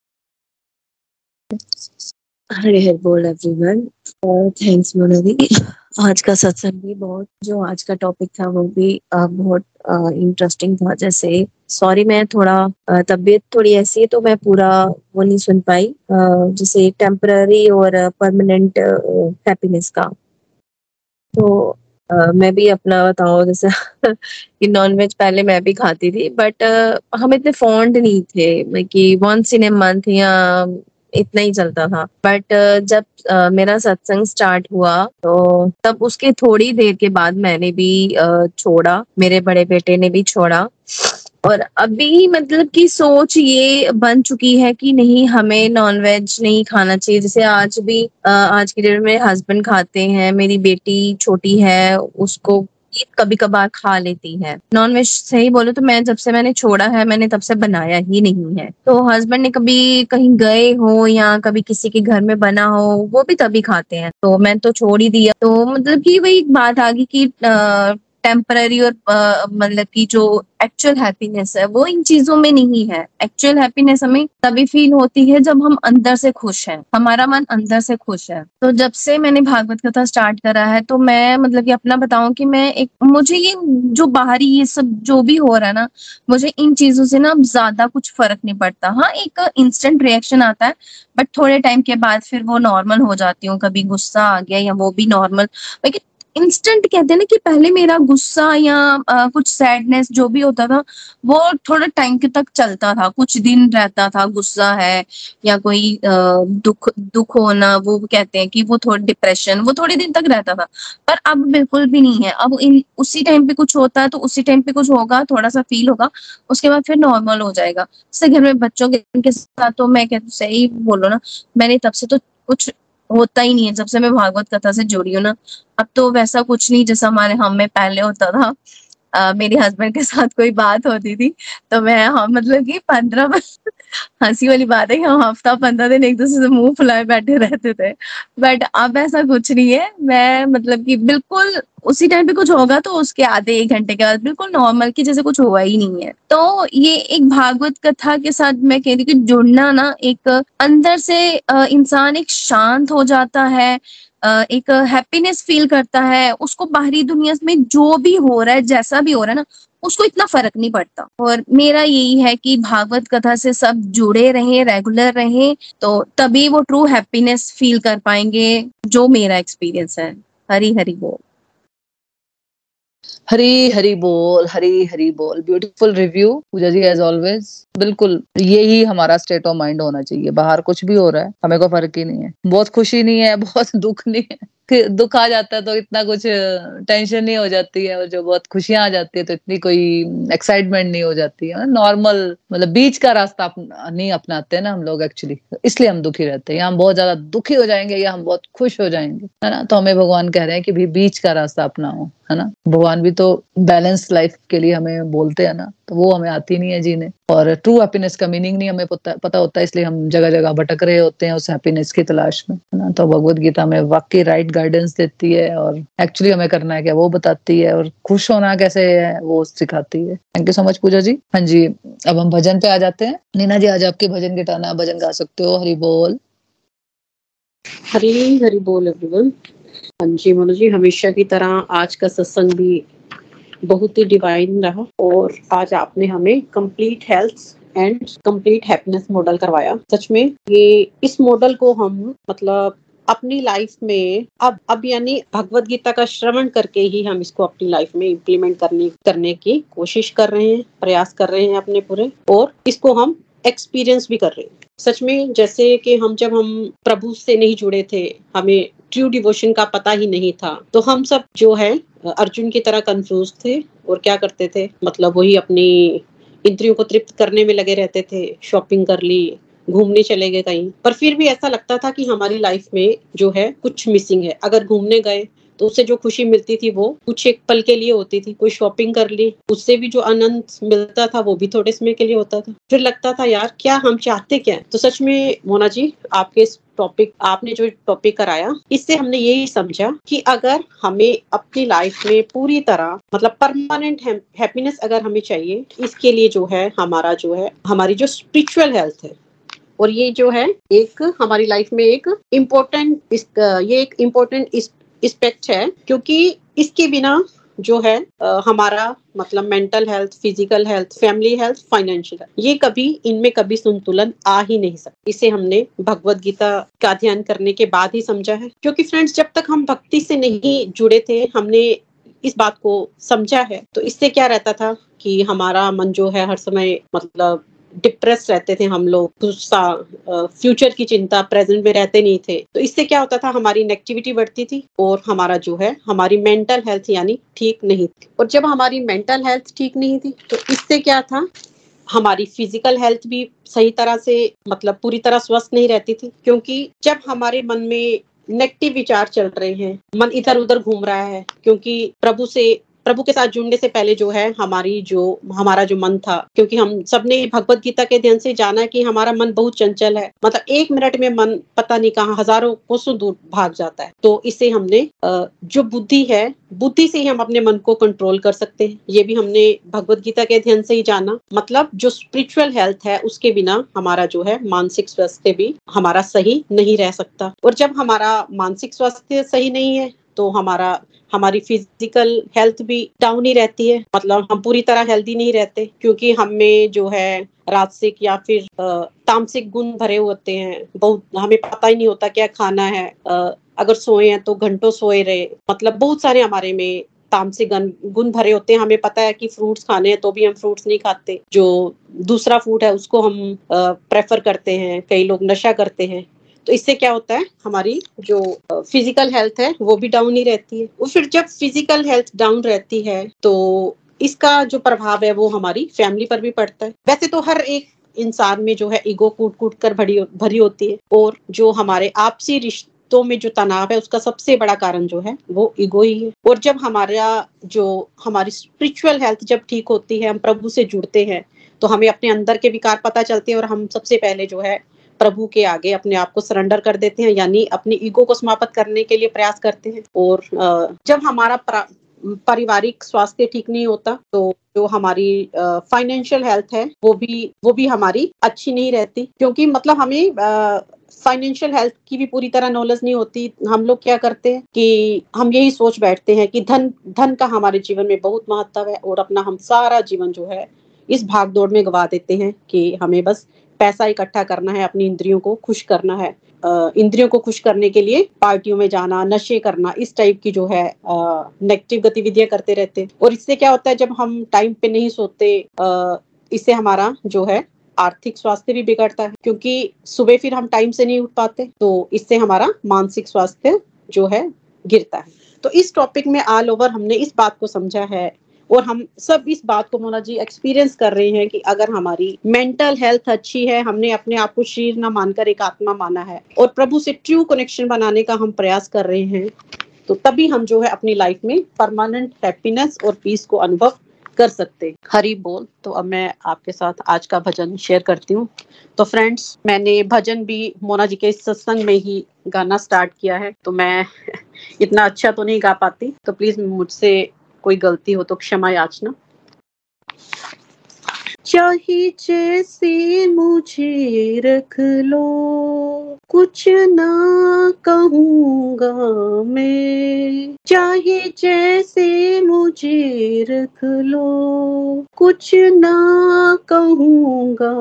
हरे हर बोल एवरीवन। थैंक्स मोना दी। आज का सत्संग भी बहुत, जो आज का टॉपिक था वो भी uh, बहुत इंटरेस्टिंग uh, था। जैसे सॉरी मैं थोड़ा uh, तबीयत थोड़ी ऐसी है तो मैं पूरा वो नहीं सुन पाई, uh, जैसे टेम्पररी और परमानेंट हैप्पीनेस का। तो uh, मैं भी अपना बताऊं, जैसे कि नॉनवेज पहले मैं भी खाती थी, बट uh, हम इतने फॉन्ड नहीं थे कि वंस इन ए मंथ या इतना ही चलता था। बट जब uh, मेरा सत्संग स्टार्ट हुआ तो तब उसके थोड़ी देर के बाद मैंने भी uh, छोड़ा, मेरे बड़े बेटे ने भी छोड़ा। और अभी मतलब कि सोच ये बन चुकी है कि नहीं, हमें नॉनवेज नहीं खाना चाहिए। जैसे आज भी uh, आज की डेट में मेरे हस्बैंड खाते हैं, मेरी बेटी छोटी है, उसको कभी कभार खा लेती है। नॉनवेज सही बोलो तो मैं जब से मैंने छोड़ा है मैंने तब से बनाया ही नहीं है। तो हस्बैंड ने कभी कहीं गए हो या कभी किसी के घर में बना हो वो भी तभी खाते हैं, तो मैं तो छोड़ ही दिया। तो मतलब कि वही बात आ गई कि टेम्पररी और अ, मतलब कि जो एक्चुअल हैप्पीनेस है वो इन चीजों में नहीं है। एक्चुअल हैप्पीनेस हमें तभी फील होती है जब हम अंदर से खुश हैं, हमारा मन अंदर से खुश है। तो जब से मैंने भागवत कथा स्टार्ट करा है तो मैं मतलब कि अपना बताऊं कि मैं एक मुझे ये जो बाहरी ये सब जो भी हो रहा है ना, मुझे इन चीजों से ना ज्यादा कुछ फर्क नहीं पड़ता। हाँ, एक इंस्टेंट रिएक्शन आता है बट थोड़े टाइम के बाद फिर वो नॉर्मल हो जाती हूँ। कभी गुस्सा आ गया या वो भी नॉर्मल, लेकिन इंस्टेंट कहते हैं ना कि पहले मेरा गुस्सा या आ, कुछ सैडनेस जो भी होता था वो थोड़ा टाइम के तक चलता था, कुछ दिन रहता था। गुस्सा है या कोई आ, दुख दुख होना, वो कहते हैं कि वो थोड़ा डिप्रेशन, वो थोड़े दिन तक रहता था। पर अब बिल्कुल भी नहीं है। अब इन उसी टाइम पे कुछ होता है तो उसी टाइम पे कुछ होगा, थोड़ा सा फील होगा, उसके बाद फिर नॉर्मल हो जाएगा। जैसे घर में बच्चों के के साथ तो मैं कहती सही बोलो ना, मैंने तब से तो कुछ होता ही नहीं है जब से मैं भागवत कथा से जुड़ी हूँ ना। अब तो वैसा कुछ नहीं जैसा हमारे हम में पहले होता था। अ, मेरे हस्बैंड के साथ कोई बात होती थी तो मैं हम मतलब कि पंद्रह हंसी वाली बात है कि हम हफ्ता पंद्रह दिन एक दूसरे से मुंह फुलाए बैठे रहते थे। बट अब ऐसा कुछ नहीं है। मैं मतलब कि बिल्कुल उसी टाइम पे कुछ होगा तो उसके आधे एक घंटे के बाद बिल्कुल नॉर्मल की जैसे कुछ हुआ ही नहीं है। तो ये एक भागवत कथा के साथ मैं कहती हूँ कि जुड़ना ना, एक अंदर से अ, इंसान एक शांत हो जाता है, अ, एक हैप्पीनेस फील करता है। उसको बाहरी दुनिया में जो भी हो रहा है जैसा भी हो रहा है ना, उसको इतना फर्क नहीं पड़ता। और मेरा यही है कि भागवत कथा से सब जुड़े रहें, रेगुलर रहें, तो तभी वो ट्रू हैप्पीनेस फील कर पाएंगे, जो मेरा एक्सपीरियंस है। हरी हरी बोल। हरी हरी बोल, हरी हरी बोल। Beautiful review Pooja ji as always. बिल्कुल यही हमारा स्टेट ऑफ माइंड होना चाहिए। बाहर कुछ भी हो रहा है हमें को फर्क ही नहीं है, बहुत खुशी नहीं है, बहुत दुख नहीं है। दुख आ जाता है तो इतना कुछ टेंशन नहीं हो जाती है, और जो बहुत खुशियां आ जाती है तो इतनी कोई एक्साइटमेंट नहीं हो जाती है। नॉर्मल मतलब बीच का रास्ता अप, नहीं अपनाते हैं ना हम लोग एक्चुअली, इसलिए हम दुखी रहते हैं। या हम बहुत ज्यादा दुखी हो जाएंगे या हम बहुत खुश हो जाएंगे, है ना। तो हमें भगवान कह रहे हैं कि भी बीच का रास्ता अपनाओ, है ना। भगवान भी तो बैलेंस लाइफ के लिए हमें बोलते हैं ना, तो वो हमें आती नहीं है जीने। और ट्रू हैप्पीनेस का मीनिंग नहीं हमें पता पता होता है, इसलिए हम जगह जगह भटक रहे होते हैं उस हैप्पीनेस की तलाश में, है ना। तो भगवत गीता में वाकई राइट गाइडेंस देती है, और एक्चुअली हमें करना है क्या वो बताती है, और खुश होना कैसे है वो सिखाती है। Thank you so much Pooja ji. हाँ जी, अब हम भजन पे आ जाते हैं। नीना जी आज आपके भजन की टर्न है, आप भजन गा सकते हो। हरि बोल। हरी हरी बोल एवरीवन। हाँ जी मोनू जी, हमेशा की तरह आज का सत्संग भी बहुत ही डिवाइन रहा, और आज आपने हमें complete health and complete happiness model करवाया। सच में ये इस मॉडल को हम मतलब अपनी लाइफ में अब अब यानी भगवत गीता का श्रवण करके ही हम इसको अपनी लाइफ में इम्प्लीमेंट करने करने की कोशिश कर रहे हैं, प्रयास कर रहे हैं अपने पूरे, और इसको हम एक्सपीरियंस भी कर रहे हैं। सच में जैसे कि हम जब हम प्रभु से नहीं जुड़े थे, हमें ट्रू डिवोशन का पता ही नहीं था, तो हम सब जो है अर्जुन की तरह कंफ्यूज थे और क्या करते थे, मतलब वही अपनी इंद्रियों को तृप्त करने में लगे रहते थे। शॉपिंग कर ली, घूमने चले गए कहीं, पर फिर भी ऐसा लगता था कि हमारी लाइफ में जो है कुछ मिसिंग है। अगर घूमने गए तो उससे जो खुशी मिलती थी वो कुछ एक पल के लिए होती थी। कोई शॉपिंग कर ली, उससे भी जो आनंद मिलता था वो भी थोड़े समय के लिए होता था। फिर लगता था यार क्या हम चाहते क्या है। तो सच में मोना जी, आपके इस टॉपिक आपने जो टॉपिक कराया, इससे हमने यही समझा कि अगर हमें अपनी लाइफ में पूरी तरह मतलब परमानेंट हैप्पीनेस अगर हमें चाहिए, इसके लिए जो है हमारा जो है हमारी जो स्पिरिचुअल हेल्थ है, और ये जो है एक हमारी लाइफ में एक इम्पोर्टेंट ये एक इम्पोर्टेंट एस्पेक्ट है, क्योंकि इसके बिना जो है आ, हमारा मतलब mental health, physical health, family health, financial, ये कभी इनमें कभी संतुलन आ ही नहीं सकता। इसे हमने भगवत गीता का अध्ययन करने के बाद ही समझा है। क्योंकि फ्रेंड्स, जब तक हम भक्ति से नहीं जुड़े थे, हमने इस बात को समझा है, तो इससे क्या रहता था कि हमारा मन जो है हर समय मतलब डिप्रेस रहते थे हम लोग, गुस्सा, फ्यूचर की चिंता, प्रेजेंट में रहते नहीं थे। तो इससे क्या होता था, हमारी नेगेटिविटी बढ़ती थी, और हमारा जो है हमारी मेंटल हेल्थ यानी ठीक नहीं थी। और जब हमारी मेंटल हेल्थ ठीक नहीं थी तो इससे क्या था, हमारी फिजिकल हेल्थ भी सही तरह से मतलब पूरी तरह स्वस्थ नहीं रहती थी। क्योंकि जब हमारे मन में नेगेटिव विचार चल रहे हैं, मन इधर उधर घूम रहा है, क्योंकि प्रभु से प्रभु के साथ जुड़ने से पहले जो है हमारी जो हमारा जो मन था, क्योंकि हम सबने भगवत गीता के अध्ययन से जाना कि हमारा मन बहुत चंचल है, मतलब एक मिनट में मन पता नहीं कहाँ हजारों कोसों दूर भाग जाता है। तो इसे हमने जो बुद्धि है, बुद्धि से ही हम अपने मन को कंट्रोल कर सकते हैं। ये भी हमने भगवत गीता के अध्ययन से ही जाना। मतलब जो स्पिरिचुअल हेल्थ है उसके बिना हमारा जो है मानसिक स्वास्थ्य भी हमारा सही नहीं रह सकता। और जब हमारा मानसिक स्वास्थ्य सही नहीं है तो हमारा हमारी फिजिकल हेल्थ भी डाउन ही रहती है, मतलब हम पूरी तरह हेल्दी नहीं रहते, क्योंकि हमें जो है राजसिक या फिर तामसिक गुण भरे होते हैं। बहुत हमें पता ही नहीं होता क्या खाना है। अगर सोए हैं तो घंटों सोए रहे, मतलब बहुत सारे हमारे में तामसिक गुण भरे होते हैं। हमें पता है कि फ्रूट्स खाने हैं तो भी हम फ्रूट्स नहीं खाते, जो दूसरा फूड है उसको हम प्रेफर करते हैं। कई लोग नशा करते हैं। तो इससे क्या होता है, हमारी जो फिजिकल हेल्थ है वो भी डाउन ही रहती है। और फिर जब फिजिकल हेल्थ डाउन रहती है तो इसका जो प्रभाव है वो हमारी फैमिली पर भी पड़ता है। वैसे तो हर एक इंसान में जो है ईगो कूट कूट कर भरी भरी होती है, और जो हमारे आपसी रिश्तों में जो तनाव है उसका सबसे बड़ा कारण जो है वो ईगो ही है। और जब हमारा जो हमारी स्पिरिचुअल हेल्थ जब ठीक होती है, हम प्रभु से जुड़ते हैं, तो हमें अपने अंदर के विकार पता चलते हैं और हम सबसे पहले जो है प्रभु के आगे अपने आप को सरेंडर कर देते हैं, यानी अपनी ईगो को समाप्त करने के लिए प्रयास करते हैं। और जब हमारा पारिवारिक स्वास्थ्य ठीक नहीं होता तो जो हमारी फाइनेंशियल हेल्थ है वो भी वो भी हमारी अच्छी नहीं रहती, क्योंकि मतलब हमें फाइनेंशियल हेल्थ की भी पूरी तरह नॉलेज नहीं होती। हम लोग क्या करते हैं कि हम यही सोच बैठते हैं कि धन धन का हमारे जीवन में बहुत महत्व है, और अपना हम सारा जीवन जो है इस भाग दौड़ में गवा देते हैं कि हमें बस पैसा इकट्ठा करना है, अपनी इंद्रियों को खुश करना है। इंद्रियों को खुश करने के लिए पार्टियों में जाना, नशे करना, इस टाइप की जो है नेगेटिव गतिविधियां करते रहते हैं। और इससे क्या होता है, जब हम टाइम पे नहीं सोते, इससे हमारा जो है आर्थिक स्वास्थ्य भी बिगड़ता है, क्योंकि सुबह फिर हम टाइम से नहीं उठ पाते, तो इससे हमारा मानसिक स्वास्थ्य जो है गिरता है। तो इस टॉपिक में ऑल ओवर हमने इस बात को समझा है, और हम सब इस बात को मोना जी एक्सपीरियंस कर रहे हैं कि अगर हमारी मेंटल हेल्थ अच्छी है, हमने अपने आप को शरीर ना मानकर एक आत्मा माना है और प्रभु से ट्रू कनेक्शन बनाने का हम प्रयास कर रहे हैं, तो तभी हम जो है अपनी लाइफ में परमानेंट हैप्पीनेस और पीस को अनुभव कर सकते। हरि बोल। तो अब मैं आपके साथ आज का भजन शेयर करती हूँ। तो फ्रेंड्स, मैंने भजन भी मोना जी के सत्संग में ही गाना स्टार्ट किया है, तो मैं इतना अच्छा तो नहीं गा पाती, तो प्लीज मुझसे कोई गलती हो तो क्षमा याचना। चाहे जैसे मुझे रख लो, कुछ ना कहूँगा मैं। चाहे जैसे मुझे रख लो, कुछ ना कहूँगा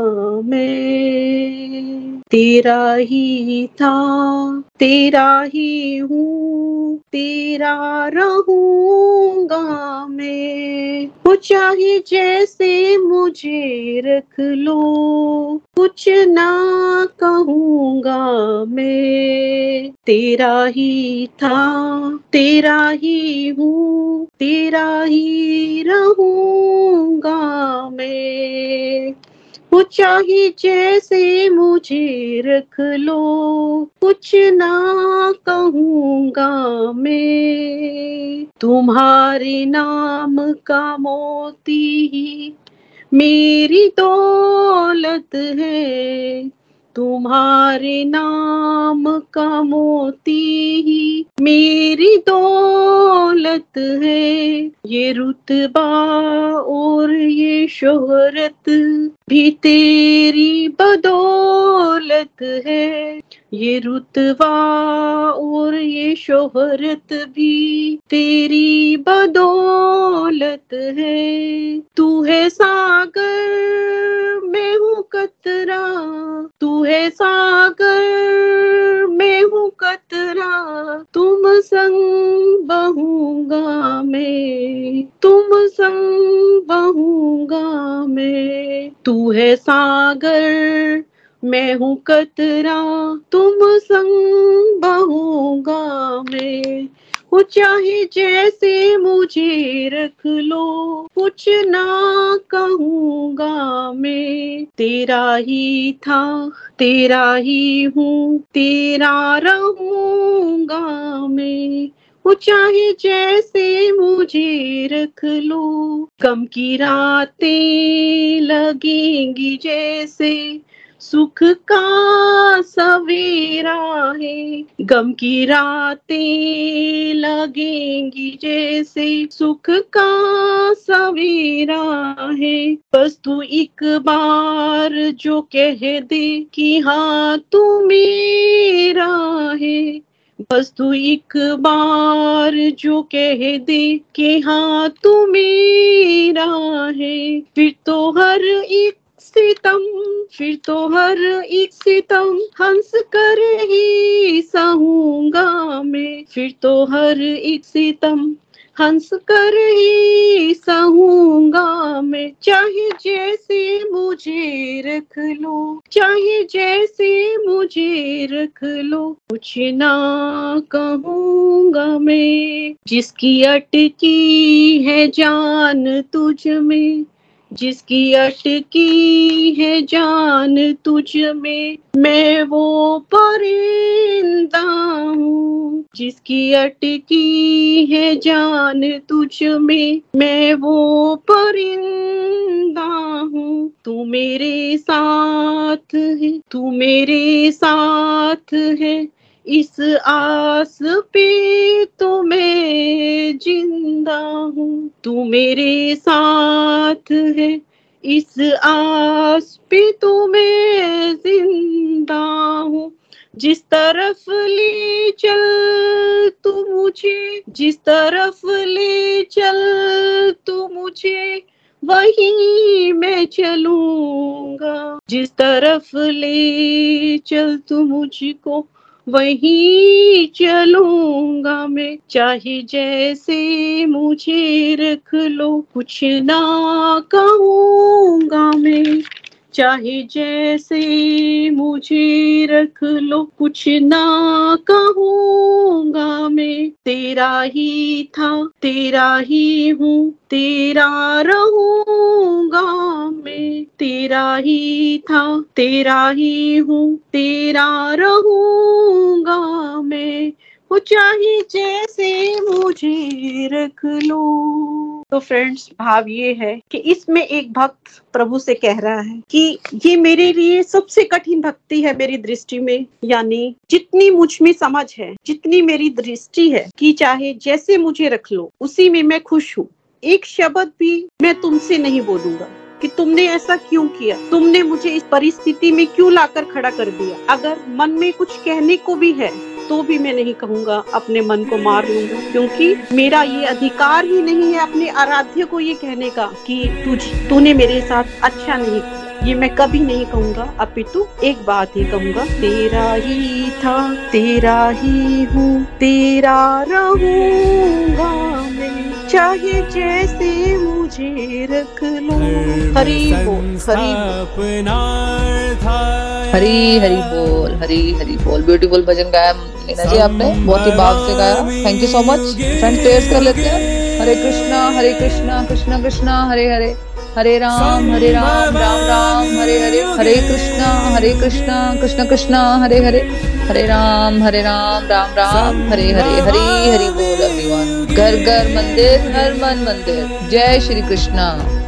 मैं। तेरा ही था, तेरा ही हूँ, तेरा रहूँगा मैं। वो चाहे जैसे मुझे रख लो, कुछ ना कहूँगा मैं। तेरा ही था, तेरा ही हूँ, तेरा ही रहूँगा मैं। वो चाहे जैसे मुझे रख लो, कुछ ना कहूँगा मैं। तुम्हारे नाम का मोती ही मेरी दौलत है, तुम्हारे नाम का मोती ही मेरी दौलत है। ये रुतबा और ये शोहरत भी तेरी बदौलत है। ये रुतबा और ये शोहरत भी तेरी बदौलत है। तू है सागर, मैं हूँ कतरा, तू है सागर, मैं हूँ कतरा। तुम संग बहूंगा मैं, तुम संग बहूंगा मैं। तू है सागर, मैं हूँ कतरा, तुम संग बहूंगा मैं। वो चाहे जैसे मुझे रख लो, कुछ ना कहूँगा मैं। तेरा ही था, तेरा ही हूँ, तेरा रहूँगा मैं। वो चाहे जैसे मुझे रख लो, गम की रातें लगेंगी जैसे सुख का सवेरा है, गम की रातें लगेंगी जैसे सुख का सवेरा है। बस तू एक बार जो कह दे कि हाँ तू मेरा है, बस तू एक बार जो कह दे कि हाँ तू मेरा है, फिर तो हर एक सितम फिर तो हर एक सितम हंस कर ही सहूंगा मैं, फिर तो हर एक सितम हंस कर ही सहूंगा मैं। चाहे जैसे मुझे रख लो, चाहे जैसे मुझे रख लो, कुछ ना कहूंगा मैं। जिसकी अटकी है जान तुझ में, जिसकी अटकी है जान तुझ में, मैं वो परिंदा हूँ। जिसकी अटकी है जान तुझ में, मैं वो परिंदा हूँ। तू मेरे साथ है, तू मेरे साथ है, इस आस पे तो मैं जिंदा हूँ। तू मेरे साथ है, इस आस पे तो मैं जिंदा हूँ। जिस तरफ ले चल तू मुझे, जिस तरफ ले चल तू मुझे, वहीं मैं चलूंगा। जिस तरफ ले चल तू मुझको, वहीं चलूंगा मैं। चाहे जैसे मुझे रख लो, कुछ ना कहूंगा मैं। चाहे जैसे मुझे रख लो, कुछ ना कहूंगा मैं। तेरा ही था, तेरा ही हूँ, तेरा रहूंगा मैं। तेरा ही था, तेरा ही हूँ, तेरा रहूंगा मैं। वो चाहे जैसे मुझे रख लो। तो फ्रेंड्स, भाव ये है कि इसमें एक भक्त प्रभु से कह रहा है कि ये मेरे लिए सबसे कठिन भक्ति है मेरी दृष्टि में, यानी जितनी मुझ में समझ है, जितनी मेरी दृष्टि है कि चाहे जैसे मुझे रख लो, उसी में मैं खुश हूँ। एक शब्द भी मैं तुमसे नहीं बोलूंगा कि तुमने ऐसा क्यों किया, तुमने मुझे इस परिस्थिति में क्यों लाकर खड़ा कर दिया। अगर मन में कुछ कहने को भी है तो भी मैं नहीं कहूंगा, अपने मन को मार लूंगा, क्योंकि मेरा ये अधिकार ही नहीं है अपने आराध्य को ये कहने का कि तुझ तूने मेरे साथ अच्छा नहीं किया। ये मैं कभी नहीं कहूंगा, अपितु एक बात ही कहूंगा, तेरा ही था, तेरा ही हूँ, तेरा रहूंगा मैं। चाहे जैसे मुझे रख लो। हरि बोल, हरि बोल, हरी हरी बोल, हरी हरी बोल। ब्यूटीफुल भजन गाया लीना जी आपने, बहुत ही भाव से गाया। Thank you so much. Friends, prayers कर लेते हैं। हरे कृष्णा हरे कृष्णा कृष्णा कृष्णा हरे हरे, हरे राम हरे राम राम राम हरे हरे, हरे कृष्णा हरे कृष्णा कृष्ण कृष्णा हरे हरे, हरे राम हरे राम राम राम हरे हरे। हरी हरी बोल एवरीवन। घर घर मंदिर, हर मन मंदिर। जय श्री कृष्णा।